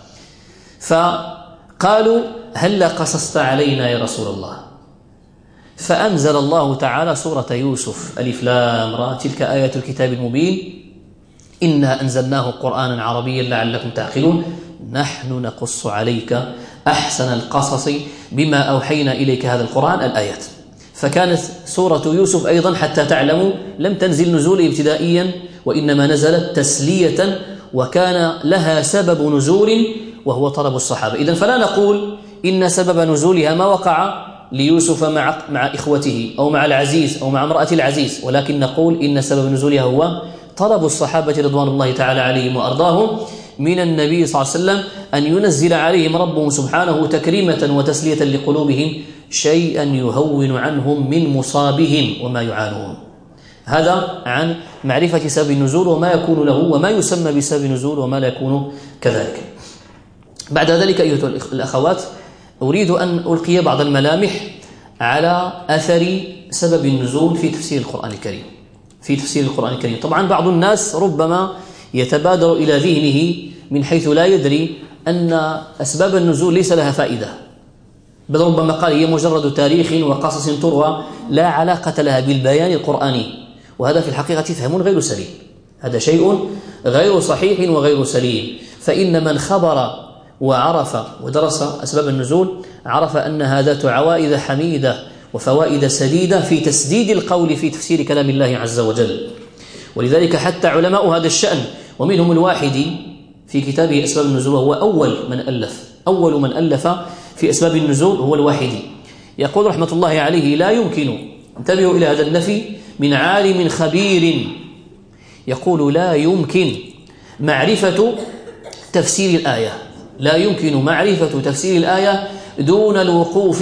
فقالوا هل قصصت علينا يا رسول الله؟ فأنزل الله تعالى سورة يوسف ألف لام را تلك آيات الكتاب المبين إنا أنزلناه قرآنا عربيا لعلكم تعقلون نحن نقص عليك أحسن القصص بما أوحينا إليك هذا القرآن الآيات. فكانت سورة يوسف أيضا حتى تعلموا لم تنزل نزول ابتدائيا، وإنما نزلت تسلية وكان لها سبب نزول وهو طلب الصحابة. إذن فلا نقول إن سبب نزولها ما وقع ليوسف مع إخوته أو مع العزيز أو مع امرأة العزيز، ولكن نقول إن سبب نزولها هو طلب الصحابة رضوان الله تعالى عليهم وأرضاهم من النبي صلى الله عليه وسلم أن ينزل عليهم ربهم سبحانه تكريمة وتسلية لقلوبهم شيئا يهون عنهم من مصابهم وما يعانون. هذا عن معرفة سبب النزول وما يكون له وما يسمى بسبب النزول وما لا يكون كذلك. بعد ذلك أيها الأخوات أريد أن ألقي بعض الملامح على أثر سبب النزول في تفسير القرآن الكريم. طبعا بعض الناس ربما يتبادر إلى ذهنه من حيث لا يدري أن أسباب النزول ليس لها فائدة، بل ربما قال هي مجرد تاريخ وقصص تروى لا علاقة لها بالبيان القرآني، وهذا في الحقيقة فهم غير سليم. هذا شيء غير صحيح وغير سليم. فإن من خبر وعرف ودرس أسباب النزول عرف أنها ذات عوائد حميدة وفوائد سديدة في تسديد القول في تفسير كلام الله عز وجل. ولذلك حتى علماء هذا الشأن ومنهم الواحدي في كتابه أسباب النزول وهو أول من ألف في أسباب النزول هو الواحدي، يقول رحمة الله عليه لا يمكن، انتبهوا إلى هذا النفي من عالم خبير، يقول لا يمكن معرفة تفسير الآية، لا يمكن معرفة تفسير الآية دون الوقوف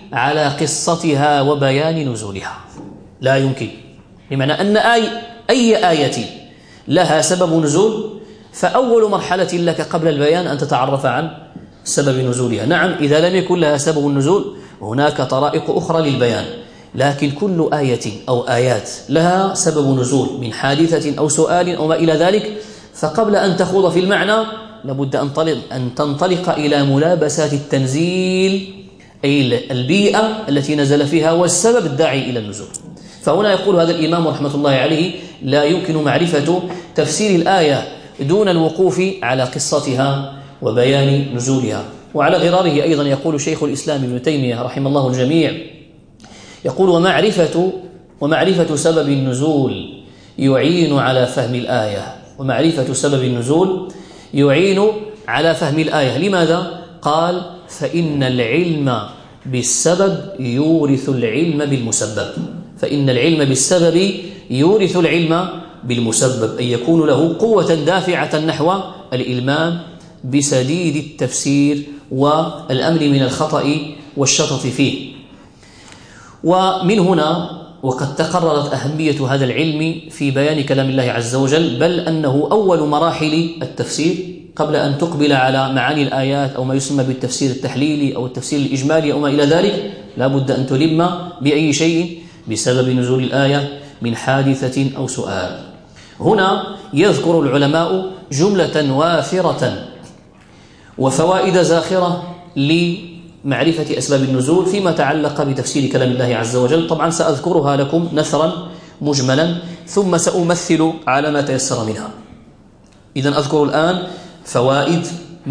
على قصتها وبيان نزولها، لا يمكن. بمعنى أن أي آية لها سبب نزول فأول مرحلة لك قبل البيان أن تتعرف عن سبب نزولها. نعم، إذا لم يكن لها سبب النزول هناك طرائق أخرى للبيان، لكن كل آية أو آيات لها سبب نزول من حادثة أو سؤال أو ما إلى ذلك، فقبل أن تخوض في المعنى لابد أن تنطلق إلى ملابسات التنزيل، أي البيئة التي نزل فيها والسبب الداعي إلى النزول. فهنا يقول هذا الإمام رحمة الله عليه: لا يمكن معرفة تفسير الآية دون الوقوف على قصتها وبيان نزولها. وعلى غراره أيضا يقول شيخ الإسلام ابن تيمية رحمه الله الجميع، يقول: ومعرفة سبب النزول يعين على فهم الآية. ومعرفة سبب النزول يعين على فهم الآية. لماذا؟ قال: فإن العلم بالسبب يورث العلم بالمسبب. فإن العلم بالسبب يورث العلم بالمسبب، أي يكون له قوة دافعة نحو الإلمام بسديد التفسير والأمن من الخطأ والشطط فيه. ومن هنا وقد تقررت أهمية هذا العلم في بيان كلام الله عز وجل، بل أنه أول مراحل التفسير قبل أن تقبل على معاني الآيات أو ما يسمى بالتفسير التحليلي أو التفسير الإجمالي أو ما إلى ذلك. لا بد أن تلم بأي شيء بسبب نزول الآية من حادثة أو سؤال. هنا يذكر العلماء جملة وافرة وفوائد زاخرة لمعرفة أسباب النزول فيما تعلق بتفسير كلام الله عز وجل. طبعا سأذكرها لكم نثرا مجملا ثم سأمثل على ما تيسر منها. إذن أذكر الآن فوائد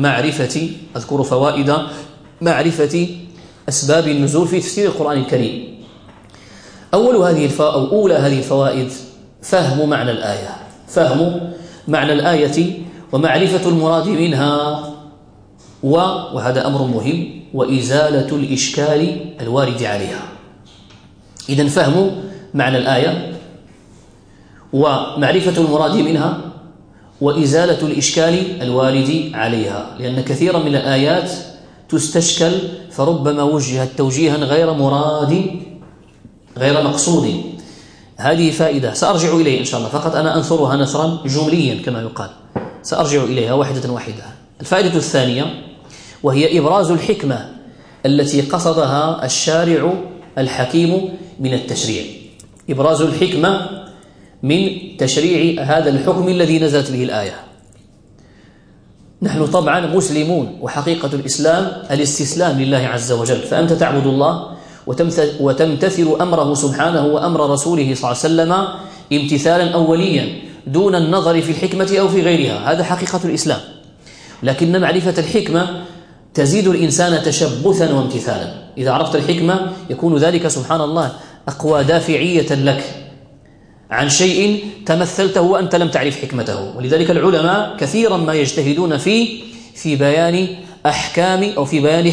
معرفة أسباب النزول في تفسير القرآن الكريم. أولى هذه الفوائد فهم معنى الآية ومعرفة المراد منها، وهذا أمر مهم، وإزالة الإشكال الوارد عليها. إذن فهم معنى الآية ومعرفة المراد منها وإزالة الإشكال الوارد عليها، لأن كثيرا من الآيات تستشكل فربما وجهت توجيها غير مراد غير مقصود. هذه فائدة سأرجع إليه إن شاء الله، فقط أنا أنثرها نثرا جمليا كما يقال، سأرجع إليها واحدة واحدة. الفائدة الثانية وهي إبراز الحكمة التي قصدها الشارع الحكيم من التشريع. إبراز الحكمة من تشريع هذا الحكم الذي نزلت به الآية. نحن طبعا مسلمون، وحقيقة الإسلام الاستسلام لله عز وجل، فأنت تعبد الله وتمتثل أمره سبحانه وأمر رسوله صلى الله عليه وسلم امتثالا أوليا دون النظر في الحكمة أو في غيرها. هذا حقيقة الإسلام. لكن معرفة الحكمة تزيد الإنسان تشبثا وامتثالا. إذا عرفت الحكمة يكون ذلك سبحان الله أقوى دافعية لك عن شيء تمثلته وأنت لم تعرف حكمته. ولذلك العلماء كثيرا ما يجتهدون في بيان أحكام أو في بيان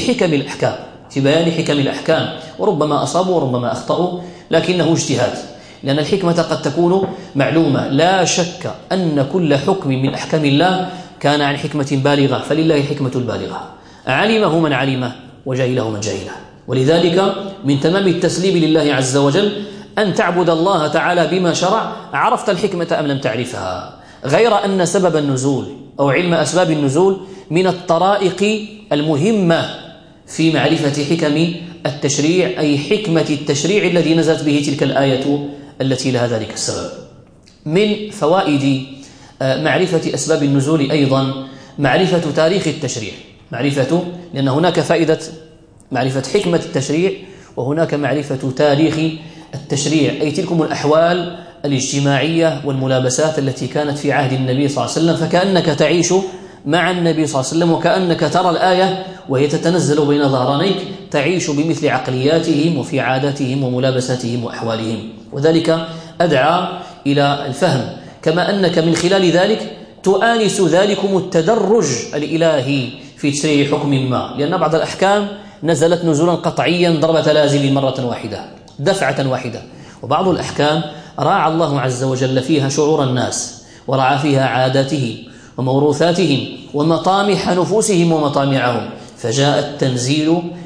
حكم الأحكام، وربما أصابوا وربما أخطأوا، لكنه اجتهاد، لأن الحكمة قد تكون معلومة. لا شك أن كل حكم من أحكام الله كان عن حكمة بالغة، فلله الحكمة البالغة، علمه من علمه وجهله من جهله. ولذلك من تمام التسليم لله عز وجل أن تعبد الله تعالى بما شرع، عرفت الحكمة أم لم تعرفها، غير أن سبب النزول أو علم أسباب النزول من الطرائق المهمة في معرفة حكم التشريع، أي حكمة التشريع الذي نزلت به تلك الآية التي لها ذلك السبب. من فوائد معرفة أسباب النزول أيضا معرفة تاريخ التشريع، لأن هناك فائدة معرفة حكمة التشريع وهناك معرفة تاريخ التشريع، أي تلكم الأحوال الاجتماعية والملابسات التي كانت في عهد النبي صلى الله عليه وسلم، فكأنك تعيش مع النبي صلى الله عليه وسلم، وكأنك ترى الآية وهي تتنزل بين ظهرانيك، تعيش بمثل عقلياتهم وفي عاداتهم وملابساتهم وأحوالهم، وذلك أدعى إلى الفهم. كما أنك من خلال ذلك تؤانس ذلكم التدرج الإلهي في تشريع حكم ما، لأن بعض الأحكام نزلت نزولا قطعيا ضربة لازم مرة واحدة دفعة واحدة، وبعض الأحكام راعى الله عز وجل فيها شعور الناس، ورعى فيها عاداتهم وموروثاتهم ومطامح نفوسهم ومطامعهم، فجاء التنزيل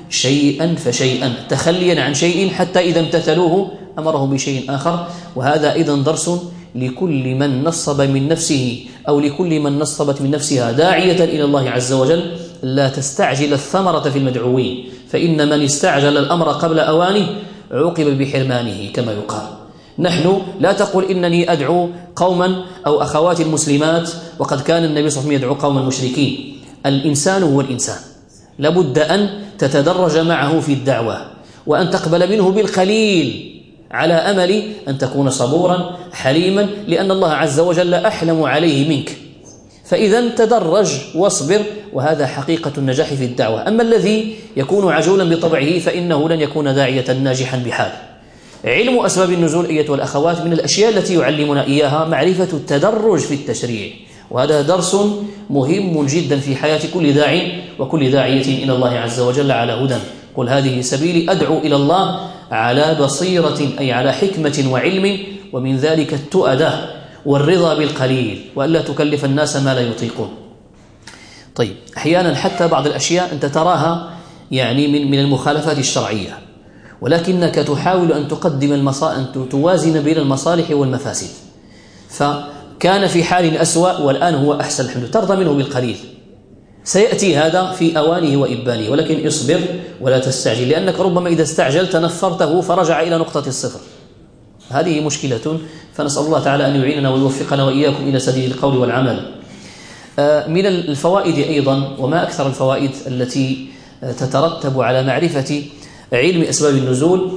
شيئا فشيئا، تخليا عن شيء حتى إذا امتثلوه أمره بشيء آخر. وهذا أيضا درس لكل من نصب من نفسه أو لكل من نصبت من نفسها داعية إلى الله عز وجل: لا تستعجل الثمرة في المدعوين، فإن من استعجل الأمر قبل أوانه عوقب بحرمانه كما يقال. نحن لا تقول إنني أدعو قوما أو أخوات المسلمات وقد كان النبي صلى الله عليه وسلم يدعو قوما مشركين. الإنسان هو الإنسان، لابد أن تتدرج معه في الدعوة وأن تقبل منه بالقليل على أمل أن تكون صبورا حليما، لأن الله عز وجل أحلم عليه منك. فإذا تدرج واصبر، وهذا حقيقة النجاح في الدعوة. أما الذي يكون عجولا بطبعه فإنه لن يكون داعية ناجحا بحال. علم أسباب النزول أيها الأخوات من الأشياء التي يعلمنا إياها معرفة التدرج في التشريع، وهذا درس مهم جدا في حياة كل داع وكل داعية إلى الله عز وجل على هدى. قل هذه سبيلي أدعو إلى الله على بصيرة، أي على حكمة وعلم، ومن ذلك التؤدة والرضا بالقليل، وألا تكلف الناس ما لا يطيقون. طيب، أحيانا حتى بعض الأشياء أنت تراها يعني من المخالفات الشرعية، ولكنك تحاول أن تقدم أن توازن بين المصالح والمفاسد، فكان في حال أسوأ والآن هو أحسن، الحمد لله، ترضى منه بالقليل. سيأتي هذا في أوانه وإبانه، ولكن اصبر ولا تستعجل، لأنك ربما إذا استعجلت نفرته فرجع إلى نقطة الصفر. هذه مشكلة، فنسأل الله تعالى أن يعيننا ويوفقنا وإياكم إلى سديد القول والعمل. من الفوائد أيضا، وما أكثر الفوائد التي تترتب على معرفة علم أسباب النزول،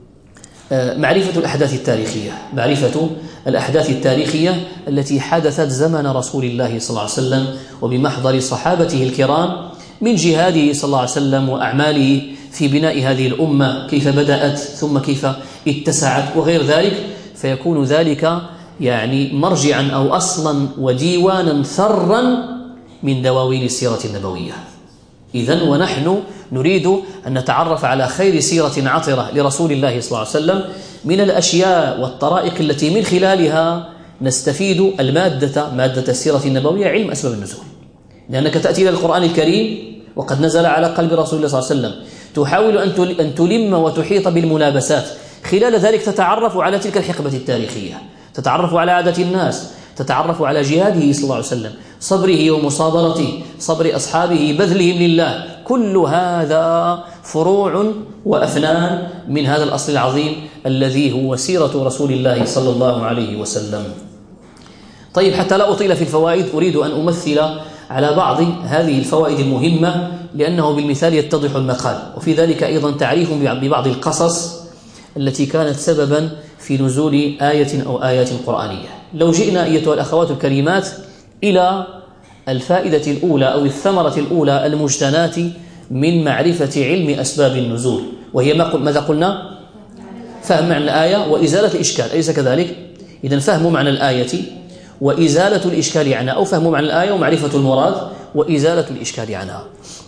معرفة الأحداث التاريخية، معرفة الأحداث التاريخية التي حدثت زمن رسول الله صلى الله عليه وسلم وبمحضر صحابته الكرام من جهاده صلى الله عليه وسلم وأعماله في بناء هذه الأمة، كيف بدأت ثم كيف اتسعت وغير ذلك، فيكون ذلك يعني مرجعا أو أصلا وديوانا ثرا من دواوين السيرة النبوية. إذن ونحن نريد أن نتعرف على خير سيرة عطرة لرسول الله صلى الله عليه وسلم، من الأشياء والطرائق التي من خلالها نستفيد مادة السيرة النبوية، علم أسباب النزول. لأنك تأتي إلى القرآن الكريم وقد نزل على قلب رسول الله صلى الله عليه وسلم، تحاول أن تلم وتحيط بالملابسات، خلال ذلك تتعرف على تلك الحقبة التاريخية، تتعرف على عادة الناس، تتعرف على جهاده صلى الله عليه وسلم، صبره ومصابرته، صبر أصحابه، بذلهم لله. كل هذا فروع وأفنان من هذا الأصل العظيم الذي هو سيرة رسول الله صلى الله عليه وسلم. طيب، حتى لا أطيل في الفوائد، أريد أن أمثل على بعض هذه الفوائد المهمة، لأنه بالمثال يتضح المقال، وفي ذلك أيضا تعريف ببعض القصص التي كانت سببا في نزول آية أو آيات قرآنية. لو جئنا أيتها الأخوات الكريمات إلى الفائدة الأولى أو الثمرة الأولى المجتنات من معرفة علم أسباب النزول، وهي ماذا قلنا؟ فهم معنى الآية وإزالة الإشكال، أليس كذلك؟ إذن فهم معنى الآية وإزالة الإشكال عنها، أو فهم معنى الآية ومعرفة المراد وإزالة الإشكال عنها.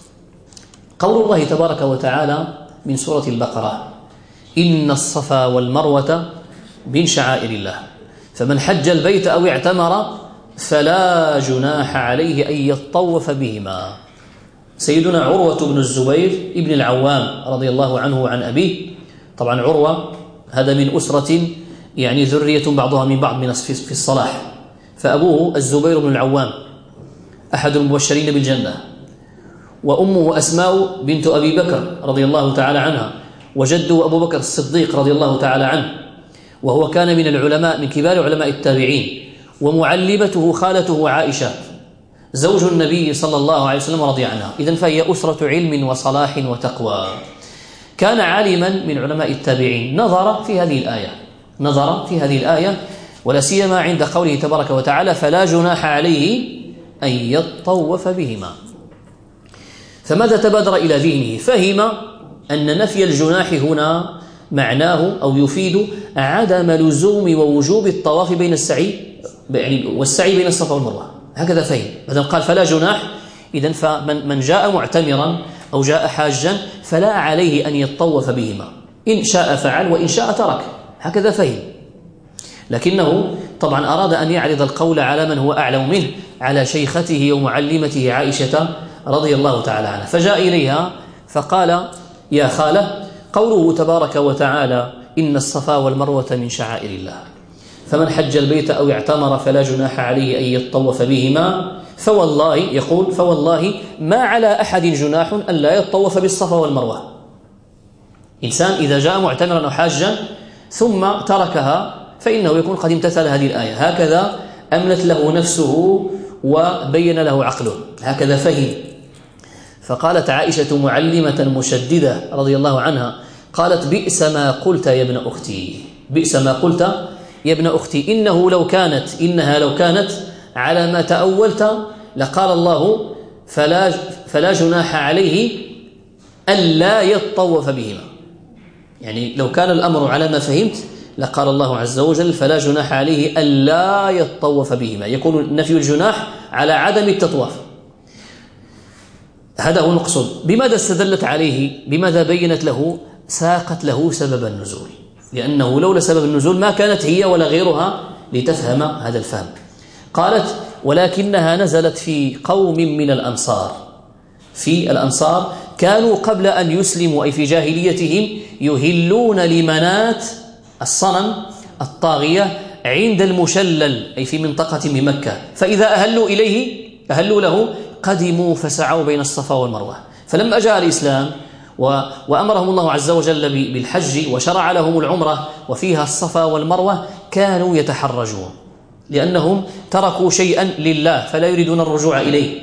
قول الله تبارك وتعالى من سورة البقرة: إن الصفا والمروة من شعائر الله، فمن حج البيت أو اعتمر فلا جناح عليه أن يطوف بهما. سيدنا عروة بن الزبير ابن العوام رضي الله عنه وعن أبيه، طبعا عروة هذا من أسرة يعني ذرية بعضها من بعض في الصلاح، فأبوه الزبير بن العوام أحد المبشرين بالجنة، وأمه أسماء بنت أبي بكر رضي الله تعالى عنها، وجده أبو بكر الصديق رضي الله تعالى عنه، وهو كان من العلماء من كبار علماء التابعين، ومعلمته خالته عائشة زوج النبي صلى الله عليه وسلم رضي عنها. إذن فهي أسرة علم وصلاح وتقوى. كان عالما من علماء التابعين، نظر في هذه الآية ولا سيما عند قوله تبارك وتعالى: فلا جناح عليه أن يطوف بهما. فماذا تبادر إلى ذهنه؟ فهم أن نفي الجناح هنا معناه أو يفيد عدم لزوم ووجوب الطواف بين السعي والسعي بين الصفا والمروة. هكذا فهم، ما دام قال فلا جناح، إذن فمن جاء معتمرا أو جاء حاجا فلا عليه أن يطوف بهما، إن شاء فعل وإن شاء ترك، هكذا فهم. لكنه طبعا أراد أن يعرض القول على من هو أعلم منه، على شيخته ومعلمته عائشة رضي الله تعالى عنها، فجاء إليها فقال: يا خالة قوله تبارك وتعالى إن الصفا والمروة من شعائر الله فمن حج البيت أو اعتمر فلا جناح عليه أن يطوف بهما فوالله يقول فوالله ما على أحد جناح أن لا يطوف بالصفا والمروة. إنسان إذا جاء معتمرا أو حاجا ثم تركها فإنه يكون قد امتثل هذه الآية. هكذا أملت له نفسه وبين له عقله، هكذا فهم. فقالت عائشة معلمة مشددة رضي الله عنها قالت بئس ما قلت يا ابن أختي، بئس ما قلت يا ابن أختي، إنها لو كانت على ما تأولت لقال الله فلا جناح عليه ألا يطوف بهما. يعني لو كان الأمر على ما فهمت لقال الله عز وجل فلا جناح عليه ألا يطوف بهما، يكون نفي الجناح على عدم التطواف. هذا هو المقصود. بماذا استدلت عليه؟ بماذا بينت له؟ ساقت له سبب النزول، لأنه لولا سبب النزول ما كانت هي ولا غيرها لتفهم هذا الفهم. قالت ولكنها نزلت في قوم من الأنصار، في الأنصار كانوا قبل أن يسلموا أي في جاهليتهم يهلون لمنات الصنم الطاغية عند المشلل أي في منطقة من مكة، فإذا أهلوا له قدموا فسعوا بين الصفا والمروة. فلما جاء الإسلام وأمرهم الله عز وجل بالحج وشرع لهم العمرة وفيها الصفا والمروة كانوا يتحرجون، لأنهم تركوا شيئا لله فلا يريدون الرجوع إليه،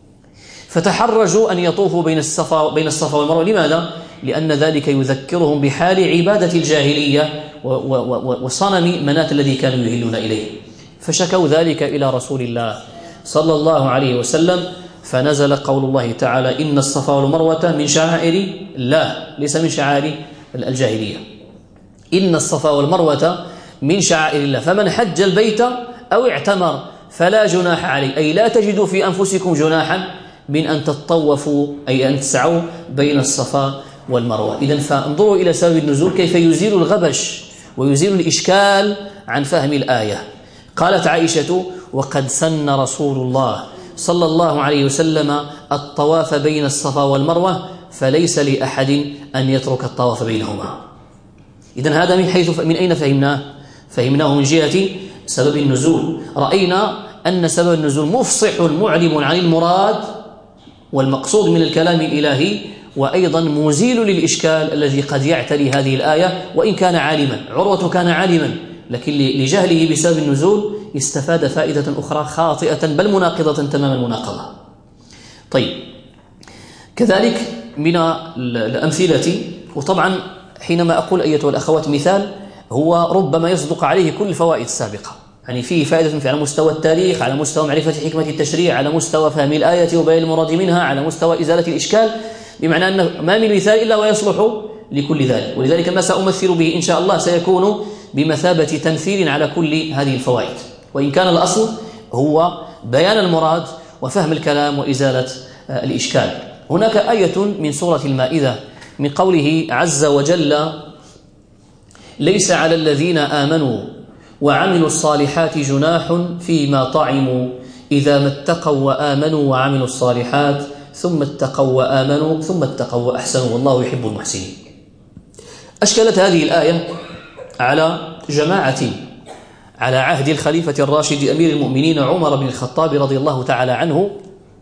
فتحرجوا أن يطوفوا بين الصفا والمروة. لماذا؟ لأن ذلك يذكرهم بحال عبادة الجاهلية وصنم منات الذي كانوا يهلون إليه، فشكوا ذلك إلى رسول الله صلى الله عليه وسلم، فنزل قول الله تعالى إن الصفا والمروة من شعائر الله، ليس من شعائر الجاهلية. إن الصفا والمروة من شعائر الله فمن حج البيت أو اعتمر فلا جناح عليه، أي لا تجدوا في أنفسكم جناحا من أن تطوفوا أي أن تسعوا بين الصفا والمروة. إذن فانظروا إلى سبب النزول كيف يزيل الغبش ويزيل الإشكال عن فهم الآية. قالت عائشة وقد سن رسول الله صلى الله عليه وسلم الطواف بين الصفا والمروة فليس لأحد أن يترك الطواف بينهما. إذن هذا من أين فهمناه من جهة سبب النزول. رأينا أن سبب النزول مفصح معلم عن المراد والمقصود من الكلام الإلهي، وأيضا مزيل للإشكال الذي قد يعتري هذه الآية وإن كان عالما. عروة كان عالما لكن لجهله بسبب النزول استفاد فائدة أخرى خاطئة بل مناقضة تمام المناقضة. طيب كذلك من الأمثلة، وطبعا حينما أقول أيتها الأخوات مثال هو ربما يصدق عليه كل الفوائد السابقة، يعني فيه فائدة على مستوى التاريخ، على مستوى معرفة حكمة التشريع، على مستوى فهم الآية وبيان المراد منها، على مستوى إزالة الإشكال، بمعنى أنه ما من مثال إلا ويصلح لكل ذلك. ولذلك ما سأمثل به إن شاء الله سيكون بمثابة تمثيل على كل هذه الفوائد، وإن كان الأصل هو بيان المراد وفهم الكلام وإزالة الإشكال. هناك آية من سورة المائدة من قوله عز وجل ليس على الذين آمنوا وعملوا الصالحات جناح فيما طعموا إذا ما اتقوا وآمنوا وعملوا الصالحات ثم اتقوا وآمنوا ثم اتقوا وأحسنوا والله يحب المحسنين. أشكلت هذه الآية على جماعة على عهد الخليفة الراشد أمير المؤمنين عمر بن الخطاب رضي الله تعالى عنه،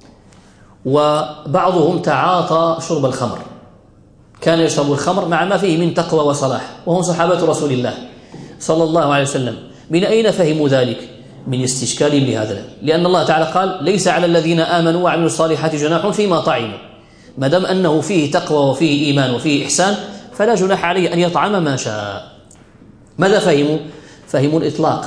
وبعضهم تعاطى شرب الخمر، كان يشرب الخمر مع ما فيه من تقوى وصلاح، وهم صحابة رسول الله صلى الله عليه وسلم. من أين فهموا ذلك؟ من استشكالهم لهذا، لأن الله تعالى قال ليس على الذين آمنوا وعملوا الصالحات جناح فيما طعموا، ما دام أنه فيه تقوى وفيه إيمان وفيه إحسان فلا جناح عليه أن يطعم ما شاء. ماذا فهموا؟ فهموا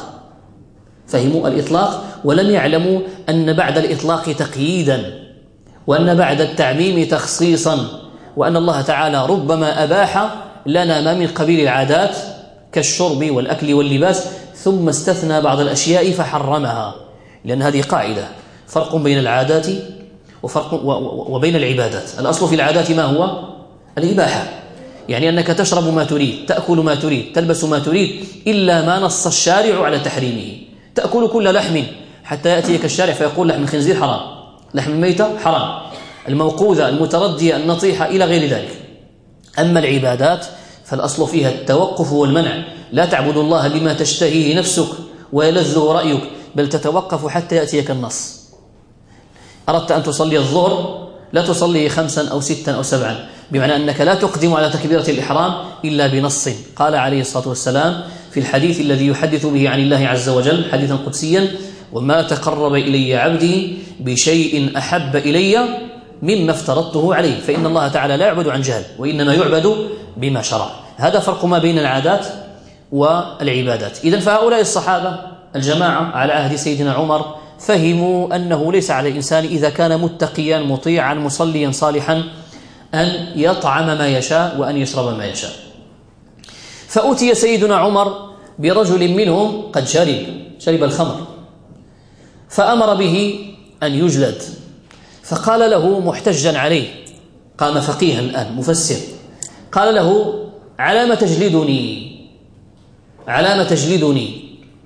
الإطلاق ولم يعلموا أن بعد الإطلاق تقييدا، وأن بعد التعميم تخصيصا، وأن الله تعالى ربما أباح لنا ما من قبيل العادات كالشرب والأكل واللباس ثم استثنى بعض الأشياء فحرمها، لأن هذه قاعدة فرق بين العادات وبين العبادات. الأصل في العادات ما هو؟ الإباحة، يعني أنك تشرب ما تريد، تأكل ما تريد، تلبس ما تريد، إلا ما نص الشارع على تحريمه. تأكل كل لحم حتى يأتيك الشارع فيقول لحم الخنزير حرام، لحم الميتة حرام، الموقوذة المتردية النطيحة إلى غير ذلك. أما العبادات فالأصل فيها التوقف والمنع، لا تعبد الله بما تشتهيه نفسك ويلذه رأيك، بل تتوقف حتى يأتيك النص. أردت أن تصلي الظهر لا تصلي 5 أو 6 أو 7، بمعنى أنك لا تقدم على تكبيرة الإحرام إلا بنص. قال عليه الصلاة والسلام في الحديث الذي يحدث به عن الله عز وجل حديثا قدسيا: وما تقرب إلي عبدي بشيء أحب إلي مما افترضته عليه، فإن الله تعالى لا يعبد عن جهل وإنما يعبد بما شرع. هذا فرق ما بين العادات والعبادات. إذن فهؤلاء الصحابة الجماعة على عهد سيدنا عمر فهموا أنه ليس على الإنسان إذا كان متقيا مطيعا مصليا صالحا أن يطعم ما يشاء وأن يشرب ما يشاء. فأتي سيدنا عمر برجل منهم قد شرب الخمر، فأمر به أن يجلد، فقال له محتجا عليه، قام فقيها الآن مفسر، قال له: على ما تجلدني؟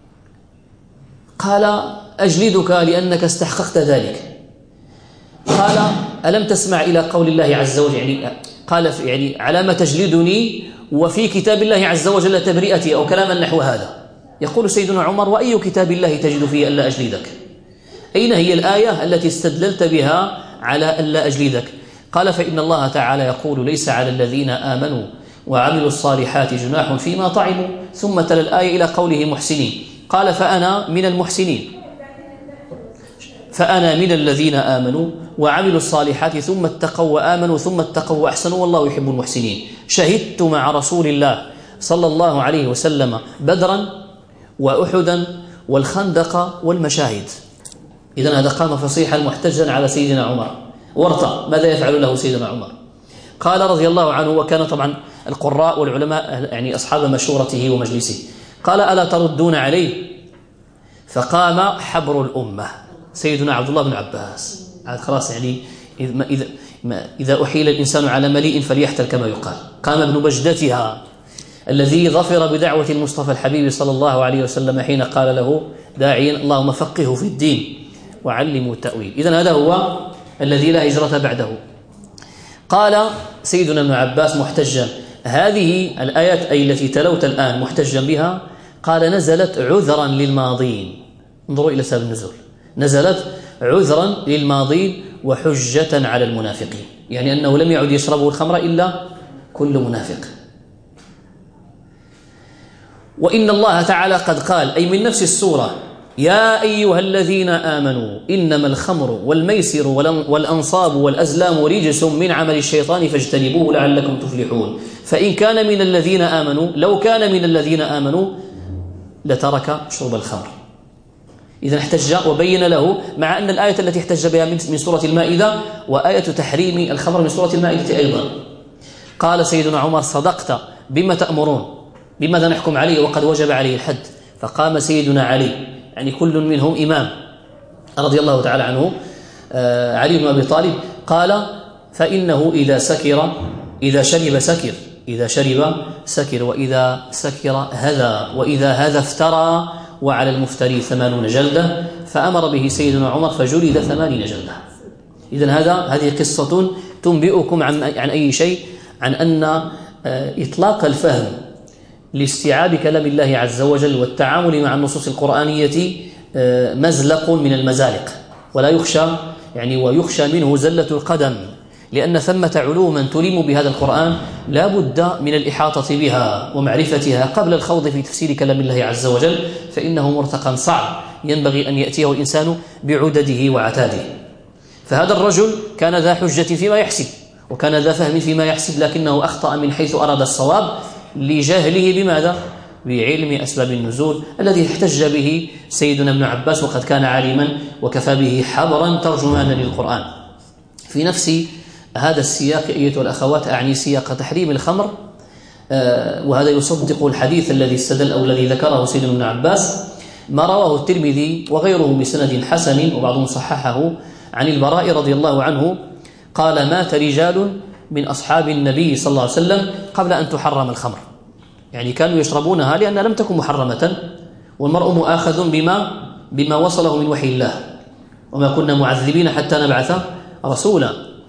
قال: أجلدك لأنك استحققت ذلك. قال: ألم تسمع إلى قول الله عز وجل؟ قال على ما تجلدني وفي كتاب الله عز وجل تبرئتي، أو كلاما نحو هذا. يقول سيدنا عمر: وأي كتاب الله تجد فيه ألا أجلدك؟ أين هي الآية التي استدللت بها على ألا أجلدك؟ قال: فإن الله تعالى يقول: ليس على الذين آمنوا وعملوا الصالحات جناح فيما طعموا، ثم تلا الآية إلى قوله محسنين. قال: فأنا من المحسنين، فأنا من الذين آمنوا وعملوا الصالحات ثم اتقوا وآمنوا ثم اتقوا وأحسنوا والله يحب المحسنين. شهدت مع رسول الله صلى الله عليه وسلم بدرا وأحدا والخندق والمشاهد. إذن هذا قام فصيحا محتجا على سيدنا عمر. ورطة ماذا يفعل له سيدنا عمر؟ قال رضي الله عنه، وكان طبعا القراء والعلماء يعني أصحاب مشورته ومجلسه، قال: ألا تردون عليه؟ فقام حبر الأمة سيدنا عبد الله بن عباس. خلاص يعني إذا أحيل الإنسان على مليء فليحتل كما يقال. قام ابن بجدتها الذي ظفر بدعوة المصطفى الحبيب صلى الله عليه وسلم حين قال له داعيا: اللهم فقهه في الدين وعلمه التأويل. إذن هذا هو الذي لا هجرة بعده. قال سيدنا ابن عباس محتجا: هذه الآيات أي التي تلوت الآن محتجا بها، قال: نزلت عذرا للماضين. انظروا إلى سبب النزول، نزلت عذرا للماضين وحجة على المنافقين، يعني أنه لم يعد يشربه الخمر إلا كل منافق. وإن الله تعالى قد قال، أي من نفس السورة: يا أيها الذين آمنوا إنما الخمر والميسر والأنصاب والأزلام رجس من عمل الشيطان فاجتنبوه لعلكم تفلحون. فإن كان من الذين آمنوا، لو كان من الذين آمنوا لترك شرب الخمر. إذن احتج وبين له، مع أن الآية التي احتج بها من سورة المائدة وآية تحريم الخمر من سورة المائدة أيضا. قال سيدنا عمر: صدقت، بما تأمرون؟ بماذا نحكم عليه وقد وجب عليه الحد؟ فقام سيدنا علي، يعني كل منهم إمام رضي الله تعالى عنه، علي بن أبي طالب، قال: فإنه إذا شرب سكر وإذا سكر هذا وإذا هذا افترى وعلى المفتري 80 جلدة. فأمر به سيدنا عمر فجلد 80 جلدة. إذن هذه قصة تنبئكم عن أي شيء؟ عن أن إطلاق الفهم لاستيعاب كلام الله عز وجل والتعامل مع النصوص القرآنية مزلق من المزالق، ولا يخشى ويخشى منه زلة القدم، لأن ثمة علوما تلم بهذا القرآن لا بد من الإحاطة بها ومعرفتها قبل الخوض في تفسير كلام الله عز وجل، فإنه مرتقى صعب ينبغي أن يأتيه الإنسان بعدده وعتاده. فهذا الرجل كان ذا حجة فيما يحسب، وكان ذا فهم فيما يحسب، لكنه أخطأ من حيث أراد الصواب لجهله بماذا؟ بعلم أسباب النزول الذي احتج به سيدنا ابن عباس، وقد كان عالما وكفى به حبرا ترجمانا للقرآن. في نفس هذا السياق أيها الأخوات، أعني سياق تحريم الخمر، وهذا يصدق الحديث الذي استدل أو الذي ذكره سيدنا ابن عباس، ما رواه الترمذي وغيره بسند حسن وبعضهم صححه عن البراء رضي الله عنه قال: مات رجال من أصحاب النبي صلى الله عليه وسلم قبل أن تحرم الخمر، يعني كانوا يشربونها لأنها لم تكن محرمة، والمرء مؤاخذ بما وصله من وحي الله، وما كنا معذبين حتى نبعث رسولا.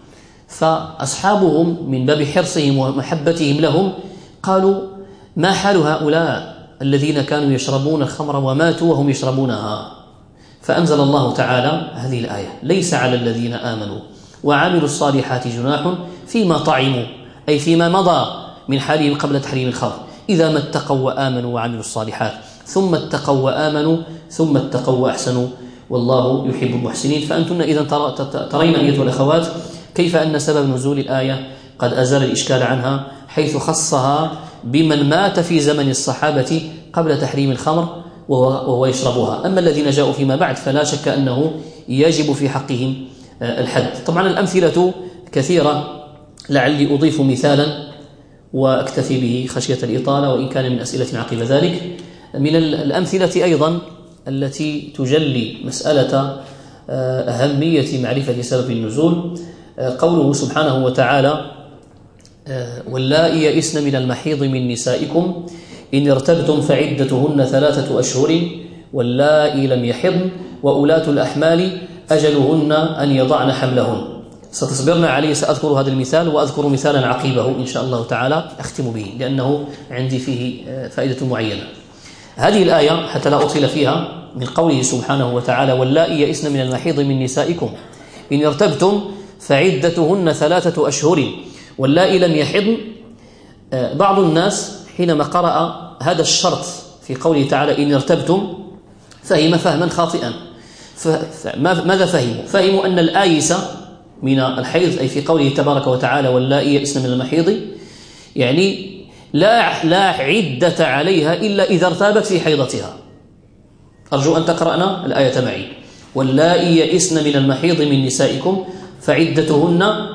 فأصحابهم من باب حرصهم ومحبتهم لهم قالوا: ما حال هؤلاء الذين كانوا يشربون الخمر وماتوا وهم يشربونها؟ فأنزل الله تعالى هذه الآية: ليس على الذين آمنوا وعملوا الصالحات جناح فيما طعموا، أي فيما مضى من حالهم قبل تحريم الخمر، إذا ما اتقوا وآمنوا وعملوا الصالحات ثم اتقوا وآمنوا ثم اتقوا وأحسنوا والله يحب المحسنين. فأنتن إذا ترين أيها الأخوات كيف أن سبب نزول الآية قد أزال الإشكال عنها، حيث خصها بمن مات في زمن الصحابة قبل تحريم الخمر وهو يشربها. أما الذين جاءوا فيما بعد فلا شك أنه يجب في حقهم الحد. طبعا الأمثلة كثيرة، لعلي أضيف مثالا وأكتفي به خشية الإطالة، وإن كان من أسئلة عقب ذلك. من الأمثلة أيضا التي تجلي مسألة أهمية معرفة سبب النزول قوله سبحانه وتعالى: واللائي يئسن من المحيض من نسائكم إن ارتبتم فعدتهن 3 أشهر واللائي لم يحضن وأولاة الأحمال أجلهن أن يضعن حملهن. ستصبرنا عليه، سأذكر هذا المثال وأذكر مثالا عقيبه إن شاء الله تعالى أختم به، لأنه عندي فيه فائدة معينة. هذه الآية حتى لا أطيل فيها، من قوله سبحانه وتعالى: واللائي يئسن من المحيض من نسائكم إن ارتبتم فعدتهن 3 أشهر واللائي لم يحضن. بعض الناس حينما قرأ هذا الشرط في قوله تعالى إن ارتبتم فهم فهما خاطئا. ماذا فهموا؟ فهموا أن الآيس من الحيض، أي في قوله تبارك وتعالى واللائي يئسن من المحيض، يعني لا عدة عليها إلا إذا ارتابت في حيضتها. أرجو أن تقرأنا الآية معي: واللائي يئسن من المحيض من نسائكم فعدتهن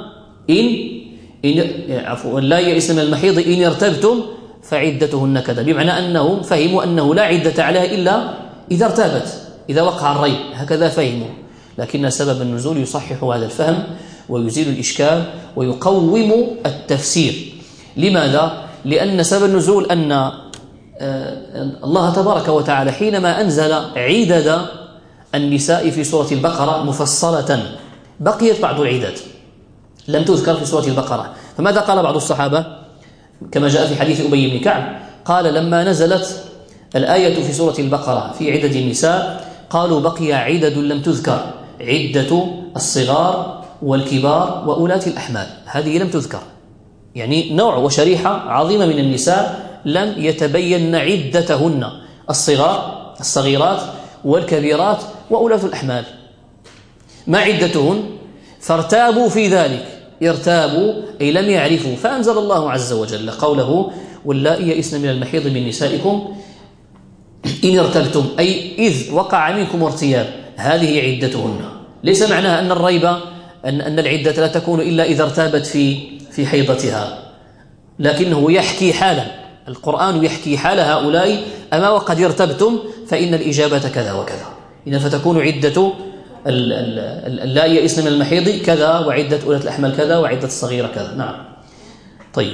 واللائي يئسن من المحيض إن ارتبتم فعدتهن كذا، بمعنى أنهم فهموا أنه لا عدة عليها إلا إذا ارتابت، إذا وقع الريب، هكذا فهموا. لكن سبب النزول يصحح هذا الفهم ويزيل الإشكال ويقوم التفسير. لماذا؟ لأن سبب النزول أن الله تبارك وتعالى حينما أنزل عدد النساء في سورة البقرة مفصلة، بقيت بعض العدد لم تذكر في سورة البقرة. فماذا قال بعض الصحابة كما جاء في حديث أبي بن كعب؟ قال: لما نزلت الآية في سورة البقرة في عدد النساء قالوا بقي عدد لم تذكر، عدة الصغار والكبار وأولاة الأحمال، هذه لم تذكر. يعني نوع وشريحة عظيمة من النساء لم يتبين عدتهن، الصغيرات والكبيرات وأولاة الأحمال، ما عدتهن؟ فارتابوا في ذلك، ارتابوا أي لم يعرفوا. فأنزل الله عز وجل قوله: واللائي يئسن من المحيض من نسائكم إن ارتبتم، أي إذ وقع منكم ارتياب، هذه عدتهن. ليس معناها أن الريب أن العدة لا تكون إلا إذا ارتابت في حيضتها، لكنه يحكي حالا، القرآن يحكي حال هؤلاء: أما وقد ارتبتم فإن الإجابة كذا وكذا، إذا فتكون عدة اللائي يئسن من المحيض كذا، وعدة أولاة الأحمال كذا، وعدة الصغيرة كذا. نعم. طيب،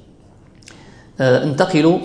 انتقل.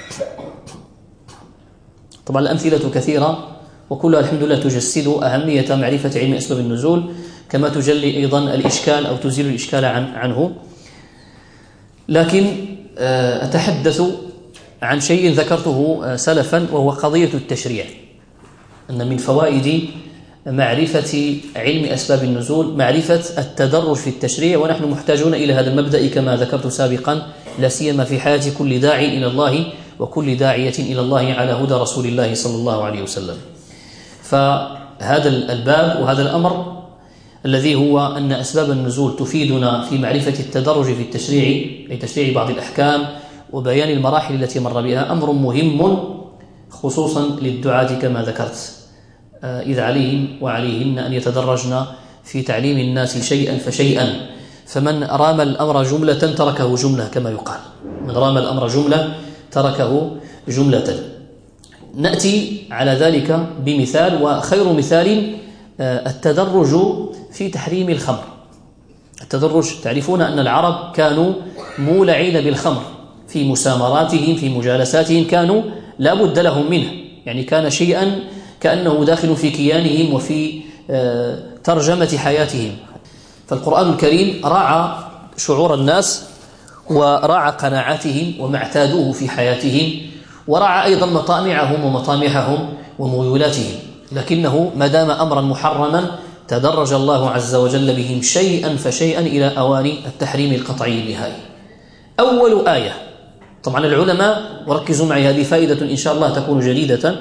طبعا الأمثلة كثيرة وكلها الحمد لله تجسد أهمية معرفة علم أسباب النزول، كما تجلي أيضا الإشكال أو تزيل الإشكال عنه. لكن أتحدث عن شيء ذكرته سلفا، وهو قضية التشريع. أن من فوائد معرفة علم أسباب النزول معرفة التدرج في التشريع، ونحن محتاجون إلى هذا المبدأ كما ذكرت سابقا، لا سيما في حياة كل داع إلى الله وكل داعية إلى الله على هدى رسول الله صلى الله عليه وسلم. فهذا الباب وهذا الأمر الذي هو أن أسباب النزول تفيدنا في معرفة التدرج في التشريع، أي تشريع بعض الأحكام وبيان المراحل التي مر بها، أمر مهم خصوصا للدعاة كما ذكرت، إذ عليهم وعليهن أن يتدرجن في تعليم الناس شيئا فشيئا. فمن رام الأمر جملة تركه جملة كما يقال، من رام الأمر جملة تركه جملة. نأتي على ذلك بمثال، وخير مثال التدرج في تحريم الخمر. التدرج، تعرفون أن العرب كانوا مولعين بالخمر في مسامراتهم، في مجالساتهم، كانوا لا بد لهم منه، يعني كان شيئا كأنه داخل في كيانهم وفي ترجمة حياتهم. فالقرآن الكريم راعى شعور الناس وراعى قناعاتهم وما اعتادوه في حياتهم، وراعى أيضا مطامعهم ومطامحهم وميولاتهم، لكنه ما دام أمرا محرما تدرج الله عز وجل بهم شيئا فشيئا إلى أواني التحريم القطعي النهائي. أول آية، طبعا العلماء وركزوا معي هذه فائدة إن شاء الله تكون جديدة،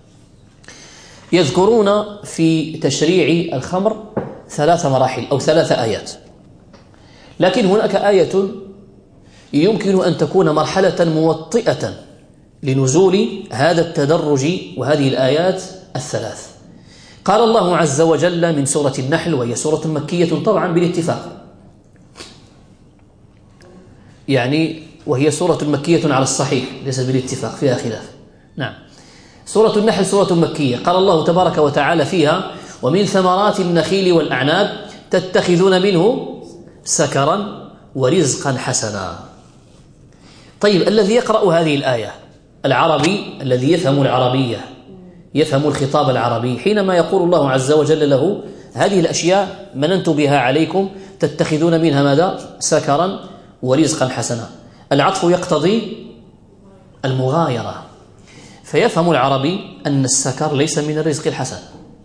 يذكرون في تشريع الخمر 3 مراحل أو 3 آيات، لكن هناك آية يمكن أن تكون مرحلة موطئة لنزول هذا التدرج وهذه الآيات ال3. قال الله عز وجل من سورة النحل، وهي سورة مكية طبعا بالاتفاق، يعني وهي سورة مكية على الصحيح ليس بالاتفاق، فيها خلاف. نعم، سورة النحل سورة مكية. قال الله تبارك وتعالى فيها: ومن ثمرات النخيل والأعناب تتخذون منه سكرا ورزقا حسنا. طيب، الذي يقرأ هذه الآية العربي الذي يفهم العربية، يفهم الخطاب العربي، حينما يقول الله عز وجل له: هذه الأشياء مننت بها عليكم تتخذون منها ماذا؟ سكرا ورزقا حسنا، العطف يقتضي المغايرة، فيفهم العربي أن السكر ليس من الرزق الحسن.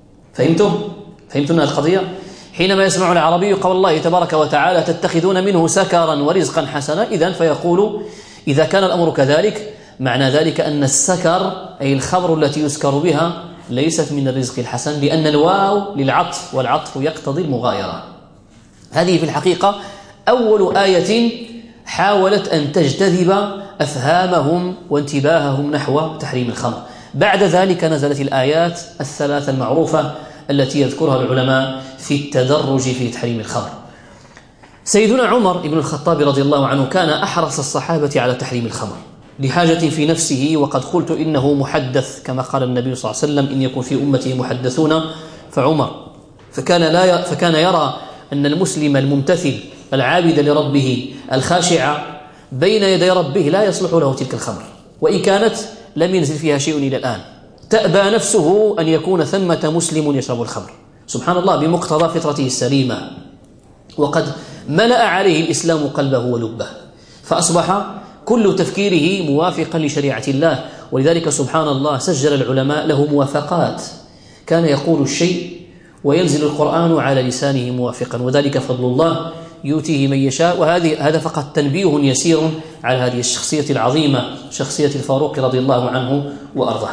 فهمتم القضية؟ حينما يسمع العربي قول الله تبارك وتعالى: تتخذون منه سكرا ورزقا حسنا، إذن فيقول: إذا كان الأمر كذلك معنى ذلك أن السكر أي الخمر التي يسكر بها ليست من الرزق الحسن، لأن الواو للعطف والعطف يقتضي المغايرة. هذه في الحقيقة أول آية حاولت أن تجتذب أفهامهم وانتباههم نحو تحريم الخمر. بعد ذلك نزلت الآيات ال3 المعروفة التي يذكرها العلماء في التدرج في تحريم الخمر. سيدنا عمر بن الخطاب رضي الله عنه كان أحرص الصحابة على تحريم الخمر لحاجة في نفسه، وقد قلت إنه محدث كما قال النبي صلى الله عليه وسلم: إن يكون في أمته محدثون فعمر. فكان يرى أن المسلم الممتثل العابد لربه الخاشع بين يدي ربه لا يصلح له تلك الخمر، وإن كانت لم ينزل فيها شيء إلى الآن. تأبى نفسه أن يكون ثمة مسلم يشرب الخمر، سبحان الله، بمقتضى فطرته السليمة، وقد ملأ عليه الإسلام قلبه ولبه، فأصبح كل تفكيره موافقا لشريعة الله. ولذلك سبحان الله سجل العلماء له موافقات، كان يقول الشيء وينزل القرآن على لسانه موافقا، وذلك فضل الله يؤتيه من يشاء. هذا فقط تنبيه يسير على هذه الشخصية العظيمة، شخصية الفاروق رضي الله عنه وأرضاه.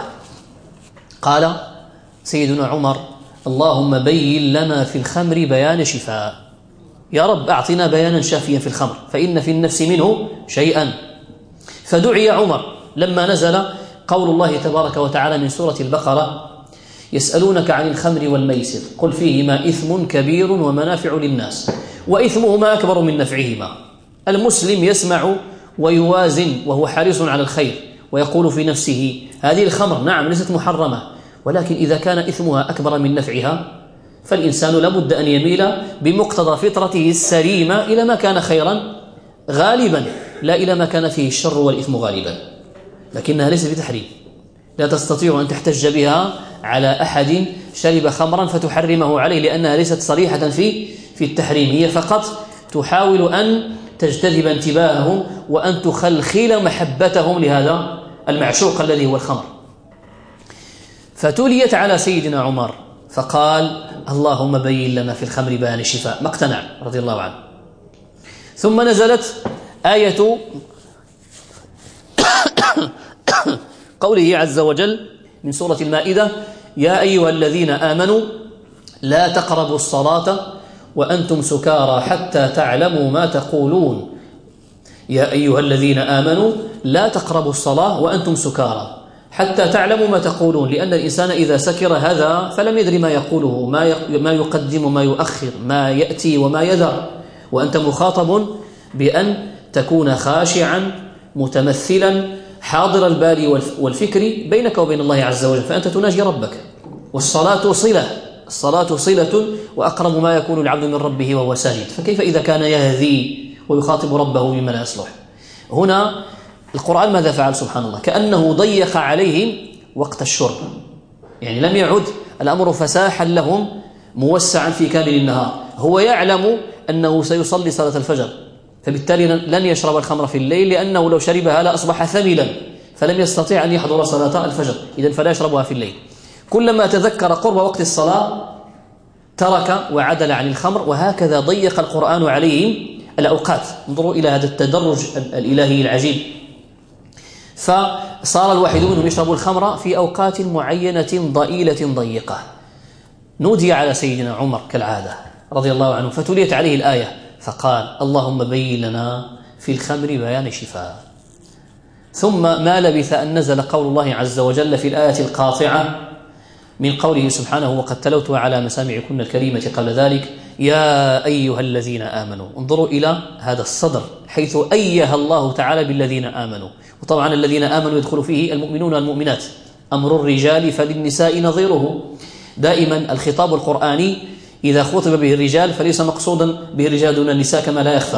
قال سيدنا عمر: اللهم بين لنا في الخمر بيان شفاء، يا رب أعطنا بيانا شافيا في الخمر فإن في النفس منه شيئا. فدعي عمر لما نزل قول الله تبارك وتعالى من سورة البقرة: يسألونك عن الخمر والميسر قل فيهما إثم كبير ومنافع للناس وإثمهما أكبر من نفعهما. المسلم يسمع ويوازن وهو حريص على الخير، ويقول في نفسه: هذه الخمر نعم ليست محرمة، ولكن إذا كان إثمها أكبر من نفعها فالإنسان لابد أن يميل بمقتضى فطرته السليمة إلى ما كان خيرا غالبا، لا إلى ما كان فيه الشر والإثم غالبا. لكنها ليست بتحريم، لا تستطيع أن تحتج بها على أحد شرب خمرا فتحرمه عليه، لأنها ليست صريحة في التحريم، هي فقط تحاول أن تجتذب انتباههم وأن تخلخل محبتهم لهذا المعشوق الذي هو الخمر. فتليت على سيدنا عمر فقال: اللهم بين لنا في الخمر بيان الشفاء، ما اقتنع رضي الله عنه. ثم نزلت آية قوله عز وجل من سورة المائدة: يا أيها الذين آمنوا لا تقربوا الصلاة وأنتم سكارى حتى تعلموا ما تقولون. يا أيها الذين آمنوا لا تقربوا الصلاة وأنتم سكارى حتى تعلموا ما تقولون، لأن الإنسان إذا سكر هذا فلم يدري ما يقوله، ما يقدم وما يؤخر، ما يأتي وما يذر، وأنت مخاطب بأن تكون خاشعا متمثلا حاضر البال والفكر بينك وبين الله عز وجل، فأنت تناجي ربك. والصلاة صلة، الصلاة صلة، وأقرب ما يكون العبد من ربه وهو ساجد، فكيف إذا كان يهذي ويخاطب ربه بما لا يصلح؟ هنا القرآن ماذا فعل سبحان الله؟ كأنه ضيق عليهم وقت الشرب، يعني لم يعد الأمر فساحا لهم موسعا في كامل النهار. هو يعلم أنه سيصلي صلاة الفجر، فبالتالي لن يشرب الخمر في الليل، لأنه لو شربها لأصبح ثملا فلم يستطيع أن يحضر صلاة الفجر، إذن فلا يشربها في الليل. كلما تذكر قرب وقت الصلاة ترك وعدل عن الخمر، وهكذا ضيق القرآن عليهم الأوقات. انظروا إلى هذا التدرج الإلهي العجيب. فصار الواحد منهم يشرب الخمر في أوقات معينة ضئيلة ضيقة. نودي على سيدنا عمر كالعادة رضي الله عنه، فتليت عليه الآية فقال: اللهم بين لنا في الخمر بيان شفاء. ثم ما لبث أن نزل قول الله عز وجل في الآية القاطعة من قوله سبحانه: وقد تلوتها على مسامعكن الكريمة قبل ذلك يا أيها الذين آمنوا. انظروا إلى هذا الصدر حيث أيها الله تعالى بالذين آمنوا. وطبعا الذين آمنوا يدخل فيه المؤمنون والمؤمنات. أمر الرجال فللنساء نظيره. دائما الخطاب القرآني إذا خطب به الرجال فليس مقصودا به الرجال دون النساء كما لا يخفى،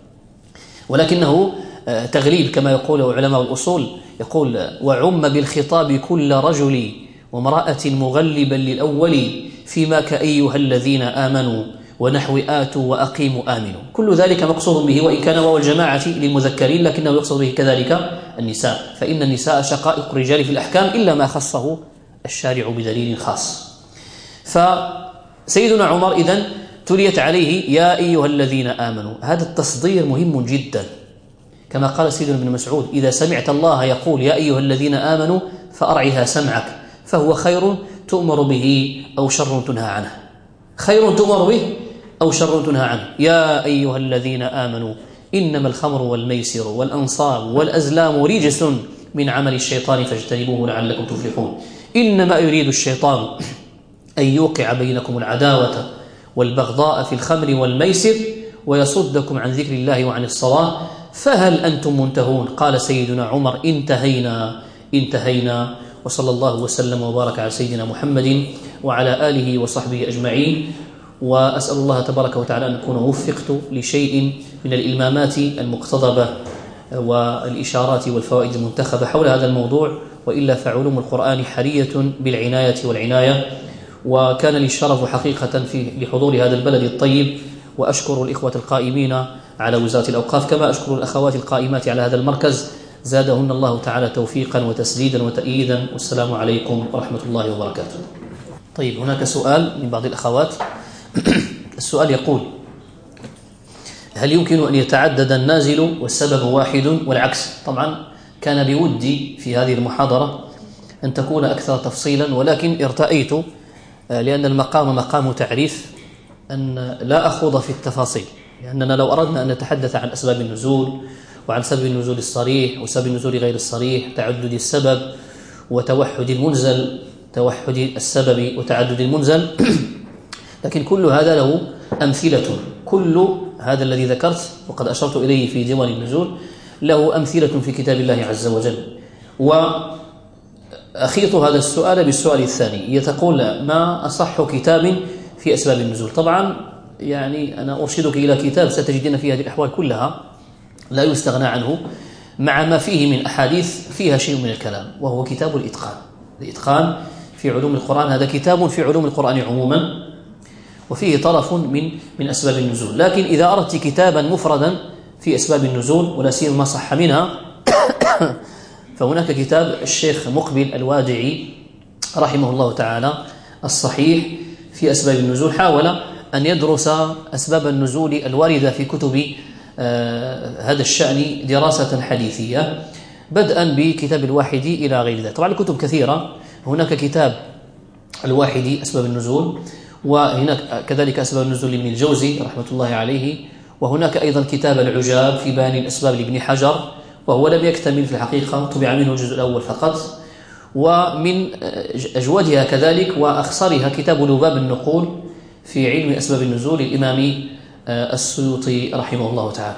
ولكنه تغليب كما يقول علماء الأصول، يقول: وعم بالخطاب كل رجل وامرأة مغلبا للأول فيما كأيها الذين آمنوا ونحو آتوا وأقيموا آمنوا. كل ذلك مقصود به، وإن كان واو الجماعة للمذكرين لكنه يقصد به كذلك النساء، فإن النساء شقائق الرجال في الأحكام إلا ما خصه الشارع بدليل خاص. فسيدنا عمر إذن تليت عليه يا أيها الذين آمنوا. هذا التصدير مهم جدا، كما قال سيدنا ابن مسعود: إذا سمعت الله يقول يا أيها الذين آمنوا فأرعها سمعك، فهو خير تؤمر به أو شر تنهى عنه. خير تؤمر به أو شر تنهى عنه. يا أيها الذين آمنوا إنما الخمر والميسر والأنصاب والأزلام رجس من عمل الشيطان فاجتنبوه لعلكم تفلحون. إنما يريد الشيطان أن يوقع بينكم العداوة والبغضاء في الخمر والميسر ويصدكم عن ذكر الله وعن الصلاة فهل أنتم منتهون؟ قال سيدنا عمر: انتهينا. وصلى الله وسلم وبارك على سيدنا محمد وعلى آله وصحبه أجمعين. وأسأل الله تبارك وتعالى أن أكون وفقت لشيء من الإلمامات المقتضبة والإشارات والفوائد المنتخبة حول هذا الموضوع، وإلا فعلوم القرآن حرية بالعناية والعناية. وكان لي الشرف حقيقة لحضور هذا البلد الطيب، وأشكر الإخوة القائمين على وزارة الأوقاف، كما أشكر الأخوات القائمات على هذا المركز، زادهن الله تعالى توفيقا وتسديدا وتأييدا. والسلام عليكم ورحمة الله وبركاته. طيب، هناك سؤال من بعض الأخوات. السؤال يقول: هل يمكن أن يتعدد النازل والسبب واحد والعكس؟ طبعا كان بودي في هذه المحاضرة أن تكون أكثر تفصيلا، ولكن ارتأيت لأن المقام مقام تعريف أن لا أخوض في التفاصيل، لأننا لو أردنا أن نتحدث عن أسباب النزول وعن سبب النزول الصريح وسبب النزول غير الصريح، تعدد السبب وتوحد المنزل، توحد السبب وتعدد المنزل، لكن كل هذا له أمثلة. كل هذا الذي ذكرت وقد أشرت إليه في ديوان النزول له أمثلة في كتاب الله عز وجل. وأخيط هذا السؤال بالسؤال الثاني، يتقول: ما أصح كتاب في أسباب النزول؟ طبعا يعني أنا أرشدك إلى كتاب ستجدين فيه هذه الأحوال كلها لا يستغنى عنه، مع ما فيه من أحاديث فيها شيء من الكلام، وهو كتاب الإتقان. الإتقان في علوم القرآن، هذا كتاب في علوم القرآن عموما، وفيه طرف من أسباب النزول. لكن إذا أردت كتابا مفردا في أسباب النزول ولا سيما ما صح منها فهناك كتاب الشيخ مقبل الوادعي رحمه الله تعالى الصحيح في أسباب النزول. حاول أن يدرس أسباب النزول الواردة في كتب هذا الشأن دراسة حديثية، بدءا بكتاب الواحدي إلى غير ذلك. طبعا الكتب كثيرة، هناك كتاب الواحدي أسباب النزول، وهناك كذلك أسباب النزول لابن الجوزي رحمة الله عليه، وهناك أيضا كتاب العجاب في بيان الأسباب لابن حجر، وهو لم يكتمل في الحقيقة، طبع منه الجزء الأول فقط. ومن أجودها كذلك وأخصرها كتاب لباب النقول في علم أسباب النزول للإمام السيوطي رحمه الله تعالى.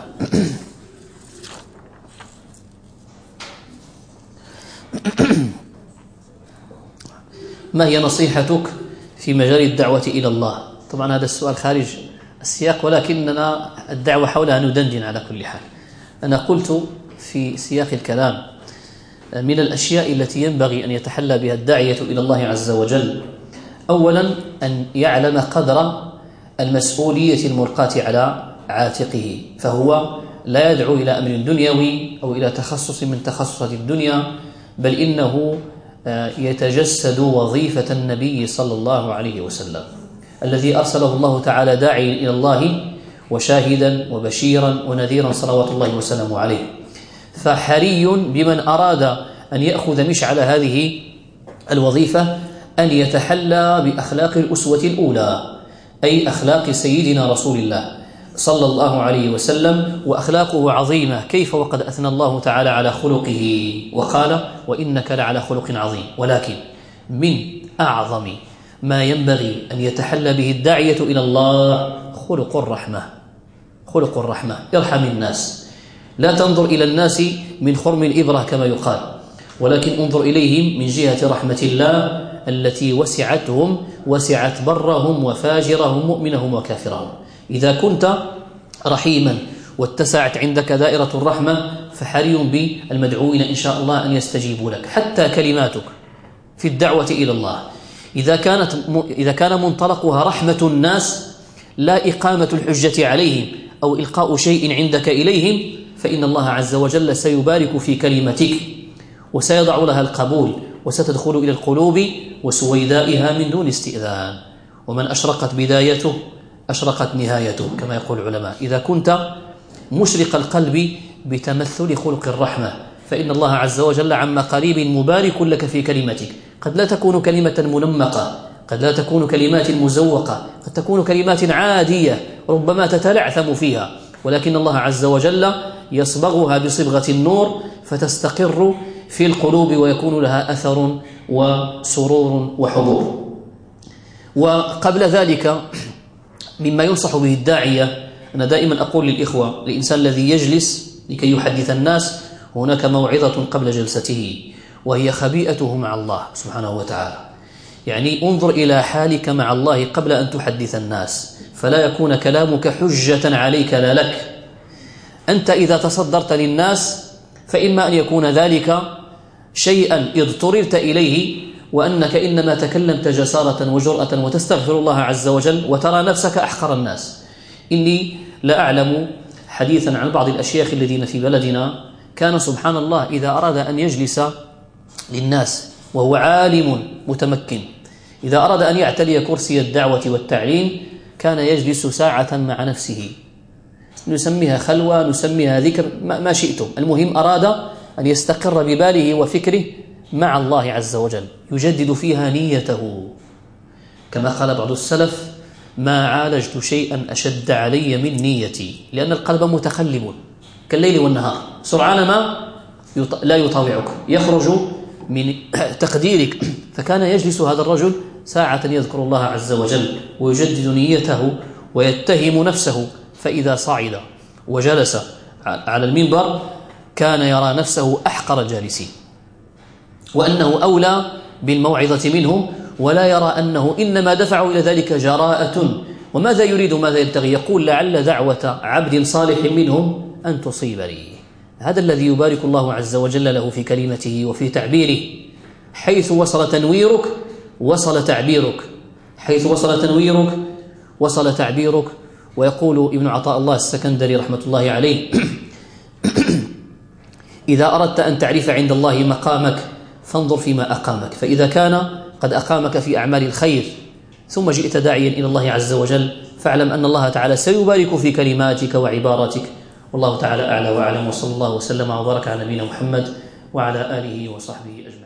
ما هي نصيحتك في مجال الدعوة إلى الله؟ طبعا هذا السؤال خارج السياق، ولكننا الدعوة حولها ندندن على كل حال. أنا قلت في سياق الكلام من الأشياء التي ينبغي أن يتحلى بها الداعية إلى الله عز وجل: أولا أن يعلم قدر المسؤولية الملقاة على عاتقه، فهو لا يدعو إلى أمر دنيوي أو إلى تخصص من تخصصات الدنيا، بل إنه يتجسد وظيفة النبي صلى الله عليه وسلم الذي أرسله الله تعالى داعيا إلى الله وشاهدا وبشيرا ونذيرا صلوات الله وسلامه عليه. فحري بمن أراد أن يأخذ مشعل هذه الوظيفة أن يتحلى بأخلاق الأسوة الأولى، أي أخلاق سيدنا رسول الله صلى الله عليه وسلم. وأخلاقه عظيمة، كيف وقد أثنى الله تعالى على خلقه وقال وإنك لعلى خلق عظيم. ولكن من أعظم ما ينبغي أن يتحلى به الداعية إلى الله خلق الرحمة. خلق الرحمة، ارحم الناس، لا تنظر إلى الناس من خرم الإبرة كما يقال، ولكن انظر إليهم من جهة رحمة الله التي وسعتهم، وسعت برهم وفاجرهم مؤمنهم وكافرهم. إذا كنت رحيما واتسعت عندك دائرة الرحمة فحري بالمدعوين إن شاء الله أن يستجيبوا لك. حتى كلماتك في الدعوة إلى الله إذا كان منطلقها رحمة الناس لا إقامة الحجة عليهم أو إلقاء شيء عندك إليهم، فإن الله عز وجل سيبارك في كلمتك وسيضع لها القبول وستدخل إلى القلوب وسويدائها من دون استئذان. ومن أشرقت بدايته أشرقت نهايته كما يقول العلماء. إذا كنت مشرق القلب بتمثل خلق الرحمة فإن الله عز وجل عما قريب مبارك لك في كلمتك. قد لا تكون كلمة منمقة، قد لا تكون كلمات مزوقة، قد تكون كلمات عادية ربما تتلعثم فيها، ولكن الله عز وجل يصبغها بصبغة النور فتستقر في القلوب ويكون لها أثر وسرور وحضور. وقبل ذلك مما ينصح به الداعية، أنا دائما أقول للإخوة الإنسان الذي يجلس لكي يحدث الناس هناك موعظة قبل جلسته، وهي خبيئته مع الله سبحانه وتعالى. يعني انظر إلى حالك مع الله قبل أن تحدث الناس، فلا يكون كلامك حجة عليك لا لك. أنت إذا تصدرت للناس فإما أن يكون ذلك شيئا اضطررت إليه، وأنك إنما تكلمت جسارة وجرأة وتستغفر الله عز وجل وترى نفسك أحقر الناس. إني لا أعلم حديثا عن بعض الأشياخ الذين في بلدنا كان سبحان الله إذا أراد أن يجلس للناس وهو عالم متمكن، إذا أراد أن يعتلي كرسي الدعوة والتعليم كان يجلس ساعة مع نفسه، نسميها خلوة نسميها ذكر ما شئتم، المهم أراد أن يستقر بباله وفكره مع الله عز وجل، يجدد فيها نيته. كما قال بعض السلف: ما عالجت شيئا أشد علي من نيتي، لأن القلب متقلب كالليل والنهار، سرعان ما لا يطاوعك، يخرج من تقديرك. فكان يجلس هذا الرجل ساعة يذكر الله عز وجل ويجدد نيته ويتهم نفسه، فإذا صعد وجلس على المنبر كان يرى نفسه أحقر الجالسين، وأنه أولى بالموعظة منهم، ولا يرى أنه إنما دفعوا إلى ذلك جراءة. وماذا يريد ماذا يبتغي؟ يقول: لعل دعوة عبد صالح منهم أن تصيبني. هذا الذي يبارك الله عز وجل له في كلمته وفي تعبيره. حيث وصل تنويرك وصل تعبيرك، حيث وصل تنويرك وصل تعبيرك. ويقول ابن عطاء الله السكندري رحمة الله عليه: إذا أردت أن تعرف عند الله مقامك فانظر فيما أقامك، فإذا كان قد أقامك في أعمال الخير ثم جئت داعيا إلى الله عز وجل فاعلم أن الله تعالى سيبارك في كلماتك وعباراتك. والله تعالى أعلى وأعلم، وصلى الله وسلم وبارك على نبينا محمد وعلى آله وصحبه أجمعين.